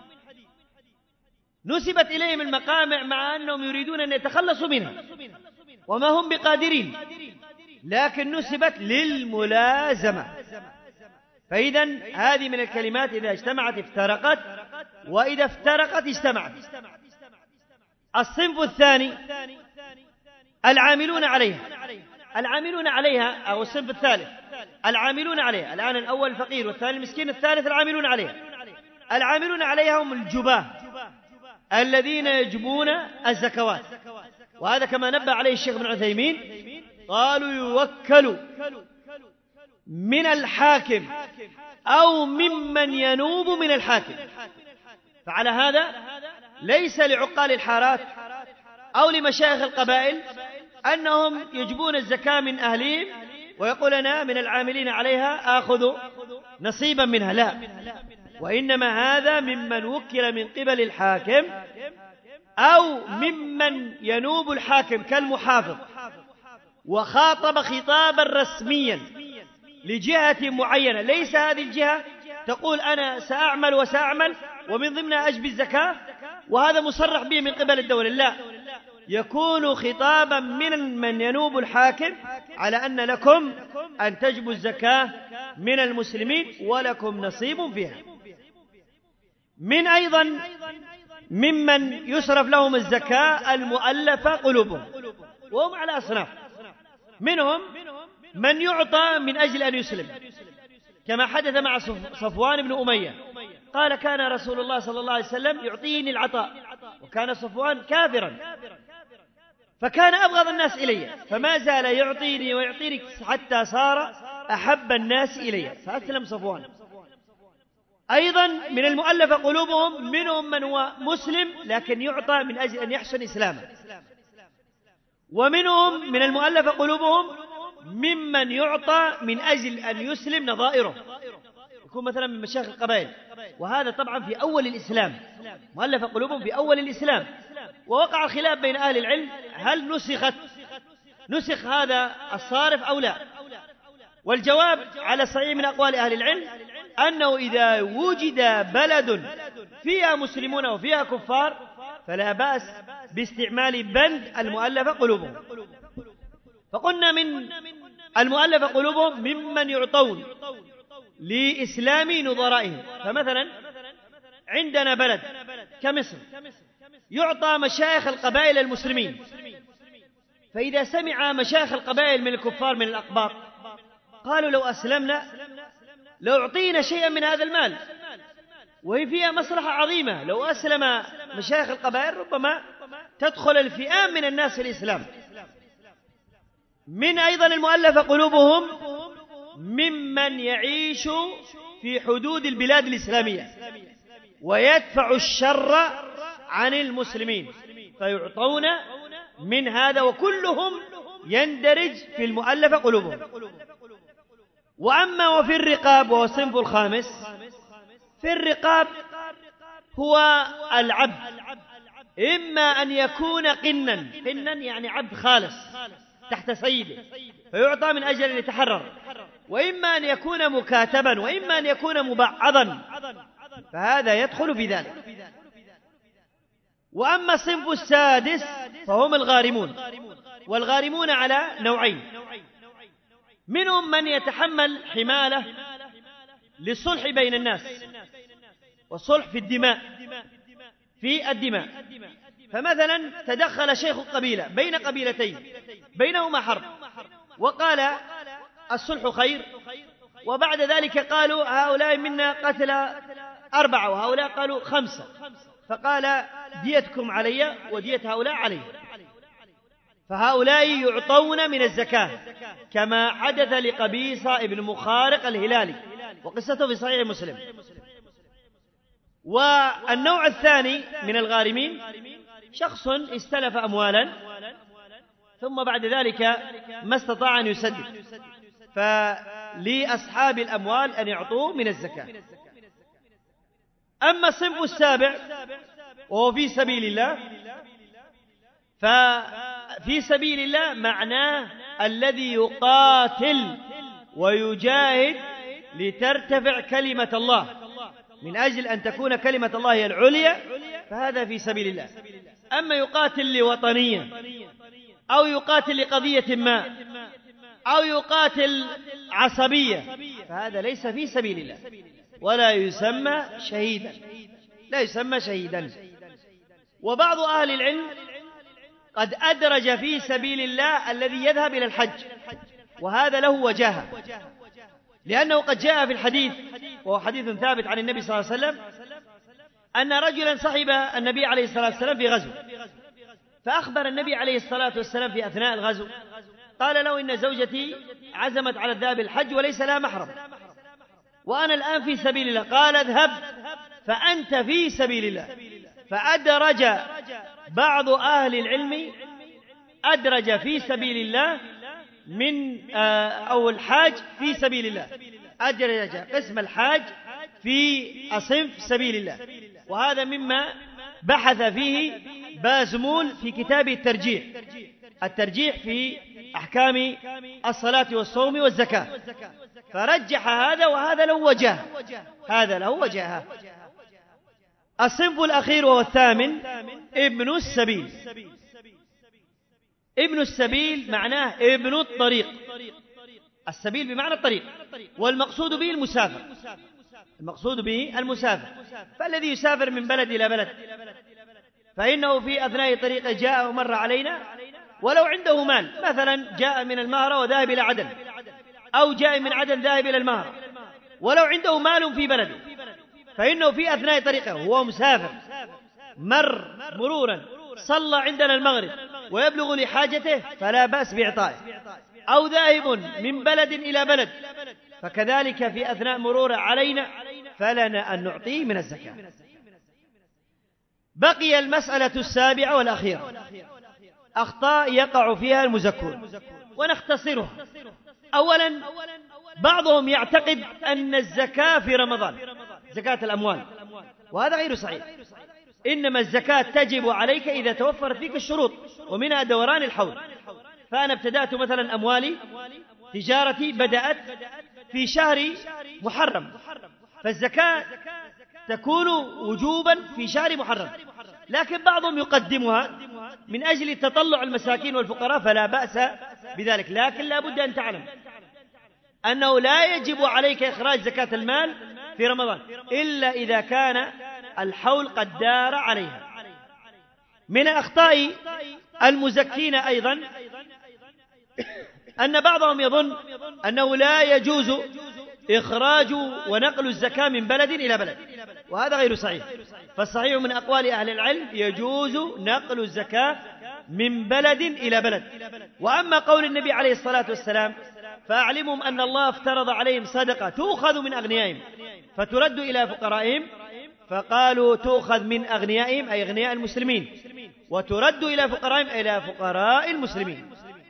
نسبت إليهم المقامع مع أنهم يريدون أن يتخلصوا منها وما هم بقادرين، لكن نسبت للملازمة. فإذا هذه من الكلمات إذا اجتمعت افترقت، وإذا افترقت اجتمعت. الصنف الثاني العاملون عليها، العاملون عليها أو الصنف الثالث العاملون عليها. الآن الأول الفقير والثاني المسكين، الثالث العاملون عليها. العاملون عليها هم الجباه الذين يجبون الزكوات، وهذا كما نبه عليه الشيخ ابن عثيمين قالوا يوكل من الحاكم أو ممن ينوب من الحاكم. فعلى هذا ليس لعقال الحارات أو لمشايخ القبائل أنهم يجبون الزكاة من أهلهم ويقول أنا من العاملين عليها آخذ نصيبا منها، لا، وإنما هذا ممن وكل من قبل الحاكم أو ممن ينوب الحاكم كالمحافظ وخاطب خطابا رسميا لجهة معينة، ليس هذه الجهة تقول أنا سأعمل وسأعمل ومن ضمنها أجبي الزكاة وهذا مصرح به من قبل الدولة، لا، يكون خطابا من من ينوب الحاكم على أن لكم أن تجبوا الزكاة من المسلمين ولكم نصيب فيها. من أيضا ممن يصرف لهم الزكاة المؤلفة قلوبهم، وهم على أصناف، منهم من يعطى من أجل أن يسلم كما حدث مع صفوان بن أمية، قال كان رسول الله صلى الله عليه وسلم يعطيني العطاء، وكان صفوان كافرا، فكان أبغض الناس إلي، فما زال يعطيني ويعطيني حتى صار أحب الناس إلي، فأسلم صفوان. أيضا من المؤلف قلوبهم منهم من هو مسلم لكن يعطى من أجل أن يحسن إسلامه، ومنهم من المؤلف قلوبهم ممن يعطى من أجل أن يسلم نظائره، يكون مثلا من مشايخ القبائل، وهذا طبعا في أول الإسلام، مؤلف قلوبهم في أول الإسلام. ووقع خلاف بين أهل العلم هل نسخت نسخ هذا الصارف أو لا، والجواب على صحيح من أقوال أهل العلم أنه إذا وجد بلد فيها مسلمون وفيها كفار فلا بأس باستعمال بند المؤلف قلوبهم. فقلنا من المؤلف قلوبهم ممن يعطون لإسلام نظرائهم، فمثلا عندنا بلد كمصر يعطى مشايخ القبائل المسلمين، فإذا سمع مشايخ القبائل من الكفار من الأقباط قالوا لو أسلمنا لو أعطينا شيئا من هذا المال، وهي فيها مصلحة عظيمة، لو أسلم مشايخ القبائل ربما تدخل الفئام من الناس في الإسلام. من أيضا المؤلف قلوبهم ممن يعيش في حدود البلاد الإسلامية ويدفع الشر عن المسلمين فيعطون من هذا، وكلهم يندرج في المؤلف قلوبهم. وأما وفي الرقاب وهو الصنف الخامس، في الرقاب هو العبد، إما أن يكون قنا، قنا يعني عبد خالص تحت سيده فيعطى من أجل أن يتحرر، وإما أن يكون مكاتبا، وإما أن يكون مبعضا، فهذا يدخل في ذلك. وأما الصنف السادس فهم الغارمون، والغارمون على نوعين، منهم من يتحمل حمالة للصلح بين الناس، والصلح في الدماء في الدماء فمثلا تدخل شيخ قبيلة بين قبيلتين بينهما حرب وقال الصلح خير، وبعد ذلك قالوا هؤلاء منا قتل أربعة وهؤلاء قالوا خمسة، فقال ديتكم علي ودية هؤلاء علي، فهؤلاء يعطون من الزكاة كما حدث لقبيصة ابن مخارق الهلالي وقصته في صحيح مسلم. والنوع الثاني من الغارمين شخص استلف أموالا ثم بعد ذلك ما استطاع أن يسدد، فلأصحاب الأموال أن يعطوه من الزكاة. أما الصنف السابع وهو في سبيل الله، ففي سبيل الله معناه الذي يقاتل ويجاهد لترتفع كلمة الله من أجل أن تكون كلمة الله هي العليا، فهذا في سبيل الله. أما يقاتل لوطنية أو يقاتل لقضية ما أو يقاتل عصبية فهذا ليس في سبيل الله ولا يسمى شهيدا، لا يسمى شهيدا. وبعض أهل العلم قد أدرج في سبيل الله الذي يذهب إلى الحج، وهذا له وجاهة، لأنه قد جاء في الحديث وهو حديث ثابت عن النبي صلى الله عليه وسلم أن رجلا صحب النبي عليه الصلاة والسلام في غزو، فأخبر النبي عليه الصلاة والسلام في أثناء الغزو قال له إن زوجتي عزمت على الذهاب الحج وليس لها محرم وأنا الآن في سبيل الله، قال اذهب فأنت في سبيل الله. فأدرج بعض أهل العلم أدرج في سبيل الله من أو الحاج في سبيل الله، أدرج قسم الحاج في صنف سبيل الله، وهذا مما بحث فيه بازمول في كتاب الترجيح الترجيح في أحكام الصلاة والصوم والزكاة، فرجح هذا وهذا له وجه، هذا له وجه. الصنف الأخير وهو الثامن ابن السبيل. ابن السبيل معناه ابن الطريق، السبيل بمعنى الطريق، والمقصود به المسافر، المقصود به المسافر، فالذي يسافر من بلد إلى بلد فإنه في أثناء طريقه جاء ومر علينا ولو عنده مال، مثلا جاء من المهرة وذهب إلى عدن أو جاء من عدن ذاهب إلى المهرة، ولو عنده مال في بلده فإنه في أثناء طريقه هو مسافر مر مرورا صلى عندنا المغرب ويبلغ لحاجته فلا بأس بإعطائه، أو ذاهب من بلد إلى بلد فكذلك في أثناء مروره علينا فلنا أن نعطيه من الزكاة. بقي المسألة السابعة والأخيرة، أخطاء يقع فيها المزكون ونختصرها. أولا، بعضهم يعتقد أن الزكاة في رمضان زكاة الأموال، وهذا غير صحيح. إنما الزكاة تجب عليك إذا توفرت فيك الشروط، ومنها دوران الحول. فأنا ابتدأت مثلا أموالي تجارتي بدأت في شهر محرم، فالزكاة تكون وجوبا في شهر محرم، لكن بعضهم يقدمها من أجل تطلع المساكين والفقراء، فلا بأس بذلك. لكن لا بد أن تعلم أنه لا يجب عليك إخراج زكاة المال في رمضان إلا إذا كان الحول قد دار عليها. من أخطاء المزكين أيضا أن بعضهم يظن أنه لا يجوز إخراج ونقل الزكاة من بلد إلى بلد، وهذا غير صحيح. فالصحيح من أقوال أهل العلم يجوز نقل الزكاة من بلد إلى بلد. وأما قول النبي عليه الصلاة والسلام فأعلمهم أن الله افترض عليهم صدقة تؤخذ من أغنيائهم فترد إلى فقرائهم، فقالوا تؤخذ من أغنيائهم أي أغنياء المسلمين وترد إلى فقرائهم إلى فقراء المسلمين.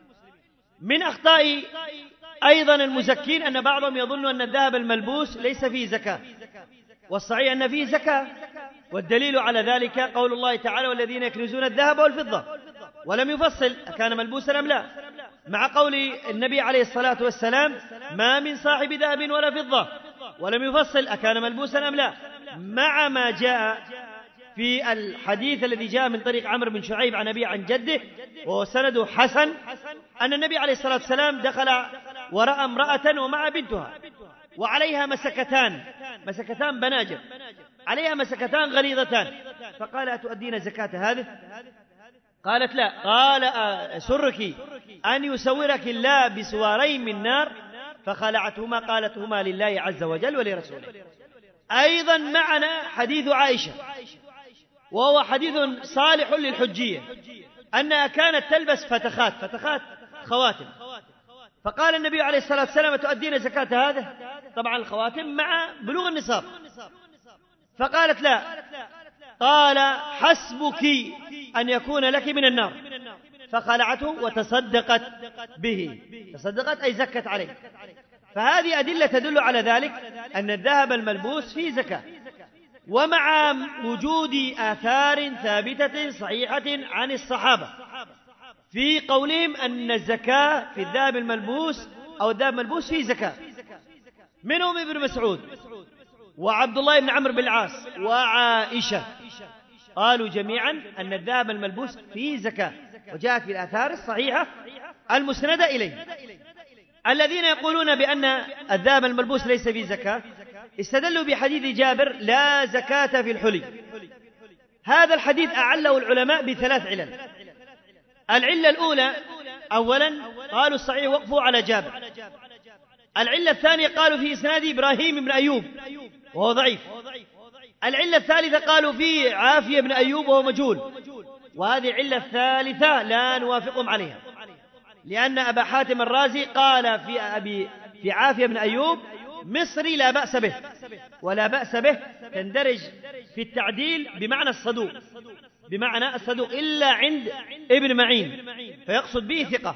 من أخطاء أيضا المزكين أن بعضهم يظن أن الذهب الملبوس ليس فيه زكاة، والصحيح أن فيه زكاة، والدليل على ذلك قول الله تعالى والذين يكنزون الذهب والفضة، ولم يفصل أكان ملبوسا أم لا، مع قول النبي عليه الصلاة والسلام ما من صاحب ذهب ولا فضة، ولم يفصل أكان ملبوسا أم لا، مع ما جاء في الحديث الذي جاء من طريق عمرو بن شعيب عن أبي عن جده وهو سنده حسن أن النبي عليه الصلاة والسلام دخل ورأى امرأة ومع بنتها وعليها مسكتان مسكتان بناجر عليها مسكتان غليظتان، فقال أتؤدين زكاة هذه؟ قالت لا. قال أسرك أن يسورك الله بسوارين من نار؟ فخلعتهما قالت هما لله عز وجل ولرسوله. أيضا معنا حديث عائشة وهو حديث صالح للحجية أنها كانت تلبس فتخات فتخات خواتم، فقال النبي عليه الصلاة والسلام تؤدين زكاة هذا؟ طبعا الخواتم مع بلوغ النصاب، فقالت لا. قال حسبك أن يكون لك من النار، فخلعته وتصدقت به، تصدقت أي زكت عليه. فهذه أدلة تدل على ذلك أن الذهب الملبوس فيه زكاة، ومع وجود آثار ثابتة صحيحة عن الصحابة في قولهم أن الزكاة في الذهب الملبوس أو الذهب الملبوس فيه زكاة، منهم ابن مسعود وعبد الله بن عمرو بن العاص وعائشة قالوا جميعا أن الذهب الملبوس فيه زكاة، وجاءت في الآثار الصحيحة المسندة إليه. الذين يقولون بأن الذهب الملبوس ليس فيه زكاة استدلوا بحديث جابر لا زكاة في الحلي. هذا الحديث أعله العلماء بثلاث علل. العلة الأولى أولا قالوا الصحيح وقفوا على جابر. العلة الثانية قالوا في إسناد إبراهيم بن أيوب وهو ضعيف. العلة الثالثة قالوا في عافية بن أيوب وهو مجهول. وهذه العلة الثالثة لا نوافقهم عليها، لأن أبا حاتم الرازي قال في أبي في عافية بن أيوب مصري لا بأس به، ولا بأس به تندرج في التعديل بمعنى الصدوق، بمعنى الصدوق إلا عند ابن معين فيقصد به ثقة.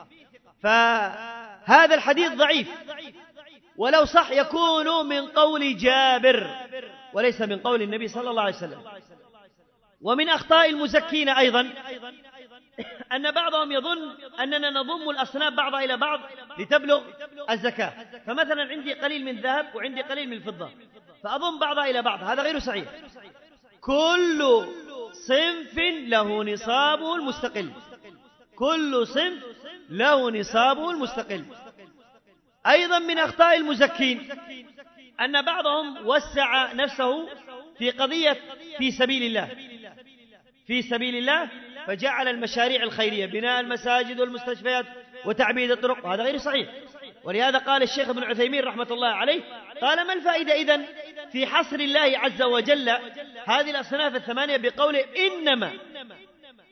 فهذا الحديث ضعيف، ولو صح يكون من قول جابر وليس من قول النبي صلى الله عليه وسلم. ومن أخطاء المزكين أيضا أن بعضهم يظن أننا نضم الأصناف بعضها إلى بعض لتبلغ الزكاة، فمثلا عندي قليل من الذهب وعندي قليل من الفضة فأضم بعضها إلى بعض، هذا غير صحيح. كل صنف له نصابه المستقل، كل صنف له نصابه المستقل. أيضا من أخطاء المزكين أن بعضهم وسع نفسه في قضية في سبيل الله في سبيل الله فجعل المشاريع الخيرية بناء المساجد والمستشفيات وتعبيد الطرق، وهذا غير صحيح. ولهذا قال الشيخ ابن عثيمين رحمة الله عليه قال ما الفائدة إذن في حصر الله عز وجل هذه الأصناف الثمانية بقوله إنما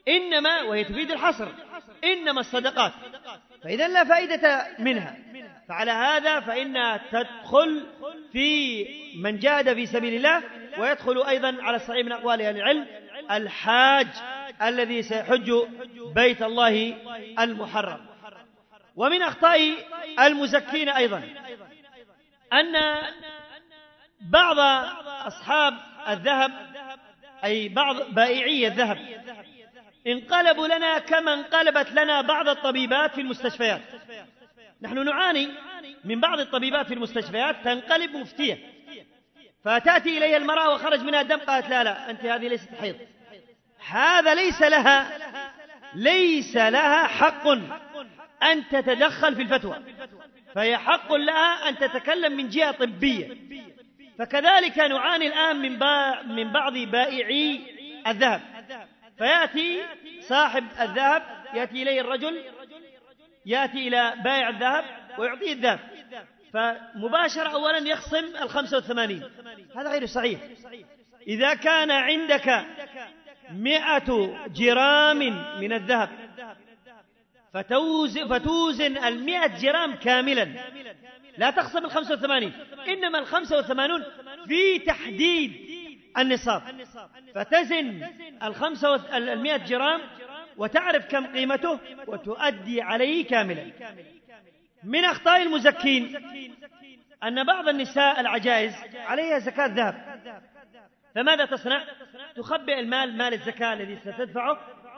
إنما وهي تفيد الحصر، إنما الصدقات، فإذا لا فائدة منها. فعلى هذا فإنها تدخل في من جاهد في سبيل الله، ويدخل أيضا على الصحيح من أقوال أهل العلم الحاج الذي سيحج بيت الله المحرم. ومن أخطاء المزكين أيضا أن بعض أصحاب الذهب، أي بعض بائعي الذهب، انقلبوا لنا كما انقلبت لنا بعض الطبيبات في المستشفيات. نحن نعاني من بعض الطبيبات في المستشفيات تنقلب مفتية، فتأتي إليها المرأة وخرج منها دم، قالت لا لا أنت هذه ليست حيض. هذا ليس لها ليس لها حق أن تتدخل في الفتوى، فهي حق لها أن تتكلم من جهة طبية. فكذلك نعاني الآن من من بعض بائعي الذهب، فيأتي صاحب الذهب، يأتي إليه الرجل، يأتي إلى بائع الذهب ويعطيه الذهب، فمباشرة أولا يخصم الخمسة والثمانين. هذا غير صحيح. إذا كان عندك مئة جرام من الذهب فتوزن, فتوزن المئة جرام كاملا، لا تخصم الخمسة والثمانين، إنما الخمسة والثمانون في تحديد النصاب، فتزن الخمسة المئة جرام وتعرف كم قيمته وتؤدي عليه كاملا. من أخطاء المزكين أن بعض النساء العجائز عليها زكاة ذهب، فماذا تصنع؟ تخبئ المال، مال الزكاة الذي ستدفعه،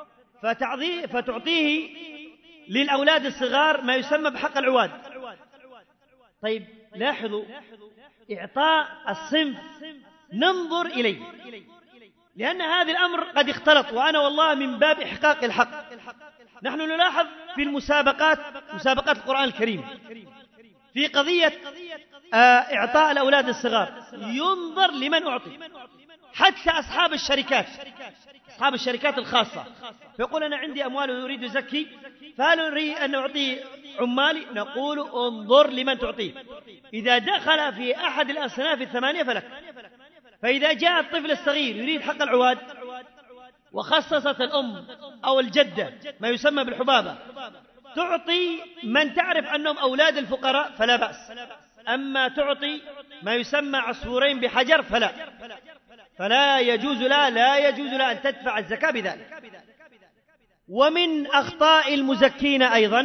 فتعطيه للأولاد الصغار ما يسمى بحق العواد. طيب لاحظوا إعطاء الصنف ننظر إليه، لأن هذا الأمر قد اختلط، وأنا والله من باب إحقاق الحق. نحن نلاحظ في المسابقات، مسابقات القرآن الكريم، في قضية إعطاء الأولاد الصغار ينظر لمن أعطي، حتى أصحاب الشركات، أصحاب الشركات الخاصة، فيقول أنا عندي أموال وأريد أزكي، فهل أريد أن أعطي عمالي؟ نقول انظر لمن تعطيه، إذا دخل في أحد الأصناف الثمانية فلك. فإذا جاء الطفل الصغير يريد حق العواد وخصصت الأم أو الجدة ما يسمى بالحبابة تعطي من تعرف أنهم أولاد الفقراء فلا بأس، أما تعطي ما يسمى عصفورين بحجر فلا فلا يجوز لا لا يجوز لا أن تدفع الزكاة بذلك. ومن أخطاء المزكين أيضا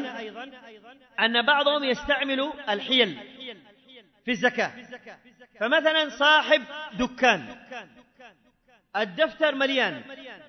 أن بعضهم يستعمل الحيل في الزكاة. فمثلا صاحب دكان الدفتر مليان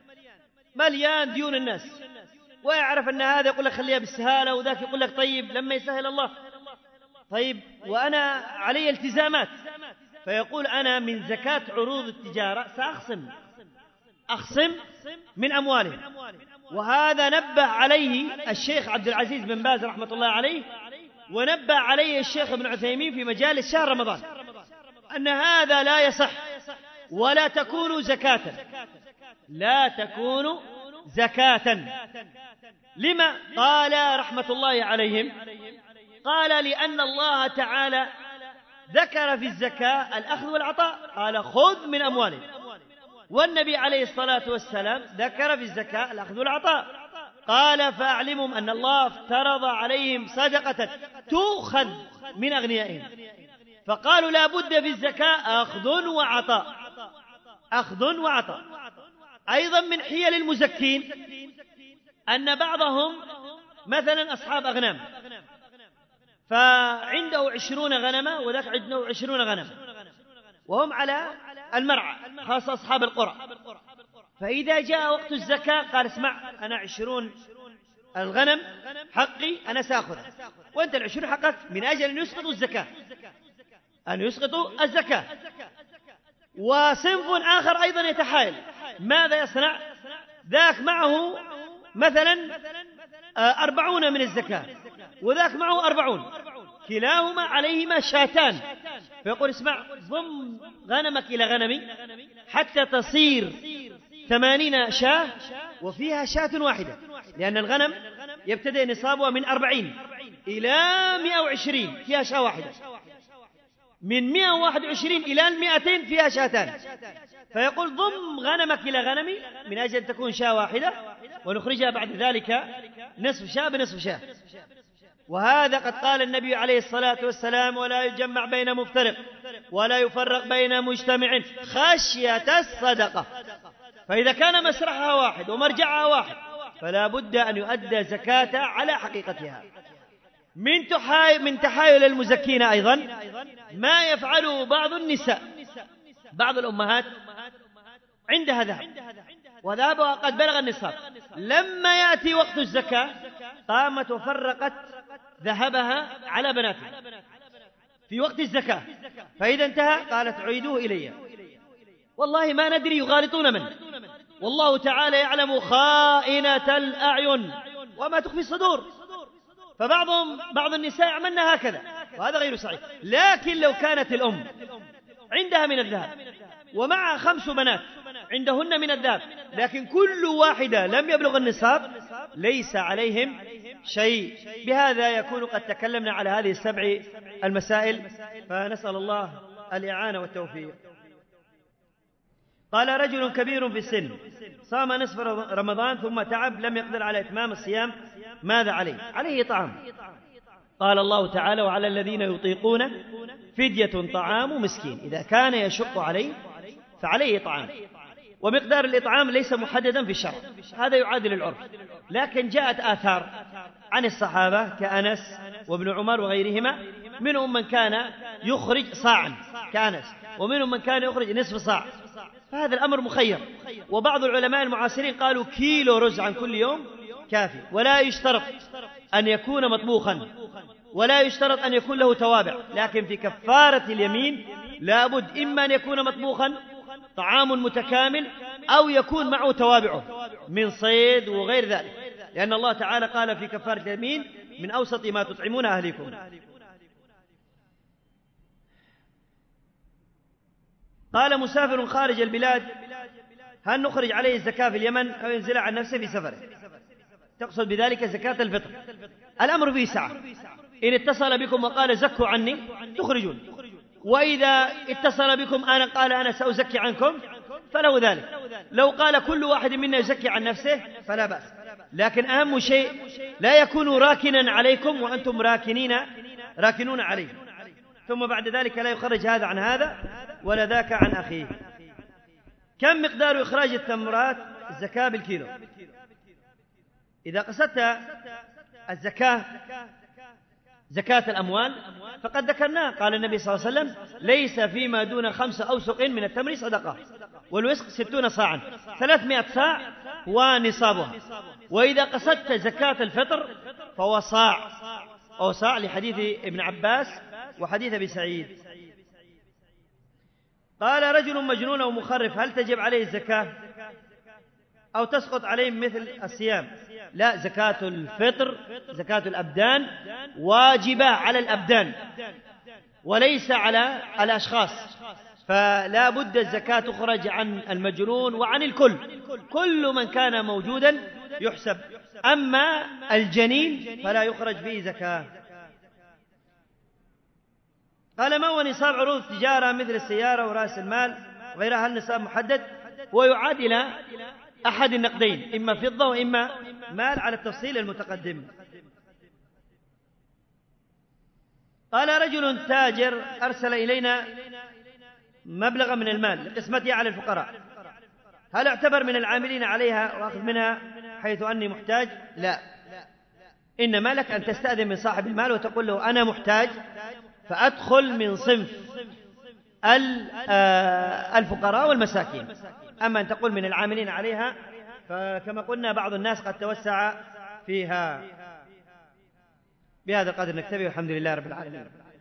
مليان ديون الناس، ويعرف أن هذا يقول لك خليها بالسهالة، وذاك يقول لك طيب لما يسهل الله، طيب وأنا علي التزامات، فيقول أنا من زكاة عروض التجارة سأخصم أخصم من أموالهم. وهذا نبه عليه الشيخ عبد العزيز بن باز رحمة الله عليه، ونبه عليه الشيخ ابن عثيمين في مجالس شهر رمضان، أن هذا لا يصح ولا تكون زكاة، لا تكون زكاة. لما؟ قال رحمة الله عليهم، قال لأن الله تعالى ذكر في الزكاة الأخذ والعطاء، قال خذ من أموالهم، والنبي عليه الصلاة والسلام ذكر في الزكاة الأخذ والعطاء، قال فأعلمهم أن الله افترض عليهم صدقة تؤخذ من أغنيائهم، فقالوا لا بد في الزكاة أخذ وعطاء، أخذ وعطاء. أيضا من حيل المزكين أن بعضهم مثلا أصحاب أغنام، فعنده عشرون غنمة وذاك عنده عشرون غنمة، وهم على المرعى، خاصة أصحاب القرى، فإذا جاء وقت الزكاة قال اسمع أنا عشرون الغنم حقي أنا سأخذ، وأنت العشرون حقك، من أجل أن يسقطوا الزكاة، أن يسقطوا الزكاة. وصنف آخر أيضا يتحايل، ماذا يصنع؟ ذاك معه مثلا أربعون من الزكاة وذاك معه أربعون، كلاهما عليهما شاتان، فيقول اسمع ضم غنمك إلى غنمي حتى تصير ثمانين شاة وفيها شاة واحدة، لأن الغنم يبتدئ نصابها من أربعين إلى مئة وعشرين فيها شاة واحدة، من مئة وواحد وعشرين إلى المئتين فيها شاتان، فيقول ضم غنمك إلى غنمي من أجل أن تكون شاة واحدة، ونخرجها بعد ذلك نصف شاة بنصف شاة. وهذا قد قال النبي عليه الصلاة والسلام: ولا يجمع بين مفترق ولا يفرق بين مجتمع خشية الصدقة. فإذا كان مسرحها واحد ومرجعها واحد فلا بد أن يؤدى زكاة على حقيقتها. من تحايل من تحايل المزكين أيضا ما يفعله بعض النساء. بعض الأمهات عندها ذهب وذهبها قد بلغ النصاب، لما يأتي وقت الزكاة قامت وفرقت ذهبها على بناتها في وقت الزكاة، فإذا انتهى قالت: عيدوه إلي. والله ما ندري يغالطون من، والله تعالى يعلم خائنة الأعين وما تخفي الصدور. فبعضهم بعض النساء يعملن هكذا، وهذا غير صحيح. لكن لو كانت الأم عندها من الذهب ومعها خمس بنات عندهن من الذهب، لكن كل واحدة لم يبلغ النصاب، ليس عليهم شيء. بهذا يكون قد تكلمنا على هذه السبع المسائل، فنسأل الله الإعانة والتوفيق. قال: رجل كبير في السن صام نصف رمضان ثم تعب لم يقدر على إتمام الصيام، ماذا عليه؟ عليه طعام. قال الله تعالى: وعلى الذين يطيقون فدية طعام مسكين. إذا كان يشق عليه فعليه طعام. ومقدار الإطعام ليس محددا في الشرع، هذا يعادل العرف، لكن جاءت آثار عن الصحابة كأنس وابن عمر وغيرهما، منهم من كان يخرج صاعا كأنس، ومنهم من كان يخرج نصف صاع، فهذا الأمر مخير. وبعض العلماء المعاصرين قالوا كيلو رز عن كل يوم كافي، ولا يشترط أن يكون مطبوخا، ولا يشترط أن يكون له توابع، لكن في كفارة اليمين لابد إما أن يكون مطبوخا طعام متكامل أو يكون معه توابعه من صيد وغير ذلك، لأن الله تعالى قال في كفارة اليمين: من أوسط ما تطعمون أهلكم. قال: مسافر خارج البلاد هل نخرج عليه الزكاة في اليمن أو ينزل عن نفسه في سفره؟ تقصد بذلك زكاة الفطر. الأمر فيه سعة، إن اتصل بكم وقال: زكوا عني تخرجون، وإذا اتصل بكم أنا قال: أنا سأزكي عنكم فله ذلك. لو قال كل واحد منا يزكي عن نفسه فلا بأس، لكن أهم شيء لا يكون راكنا عليكم وأنتم راكنين راكنون عليه، ثم بعد ذلك لا يخرج هذا عن هذا ولا ذاك عن أخيه. كم مقدار إخراج التمرات الزكاة بالكيلو؟ إذا قصدت الزكاة زكاة الأموال فقد ذكرناه، قال النبي صلى الله عليه وسلم: ليس فيما دون خمس أوسق من التمر صدقة، والوسق ستون صاعا، ثلاثمائة صاع ونصابها. وإذا قصدت زكاة الفطر فهو صاع أو صاع، لحديث ابن عباس وحديث أبي سعيد. قال: رجل مجنون أو مخرف هل تجب عليه الزكاة أو تسقط عليه مثل الصيام؟ لا، زكاة الفطر زكاة الأبدان واجبة على الأبدان وليس على الأشخاص، فلا بد الزكاة تخرج عن المجنون وعن الكل، كل من كان موجودا يحسب. أما الجنين فلا يخرج فيه زكاة. قال: ما هو نصاب عروض التجارة مثل السيارة ورأس المال وغيرها؟ هل نصاب محدد؟ ويعاد إلى أحد النقدين، إما فضة وإما مال على التفصيل المتقدم. قال: رجل تاجر أرسل إلينا مبلغا من المال لقسمتها على الفقراء، هل اعتبر من العاملين عليها وأخذ منها حيث أني محتاج؟ لا، إنما لك أن تستأذن من صاحب المال وتقول له: أنا محتاج، فأدخل من صنف الفقراء والمساكين. أما أن تقول من العاملين عليها فكما قلنا بعض الناس قد توسع فيها. بهذا القدر نكتفي، والحمد لله رب العالمين.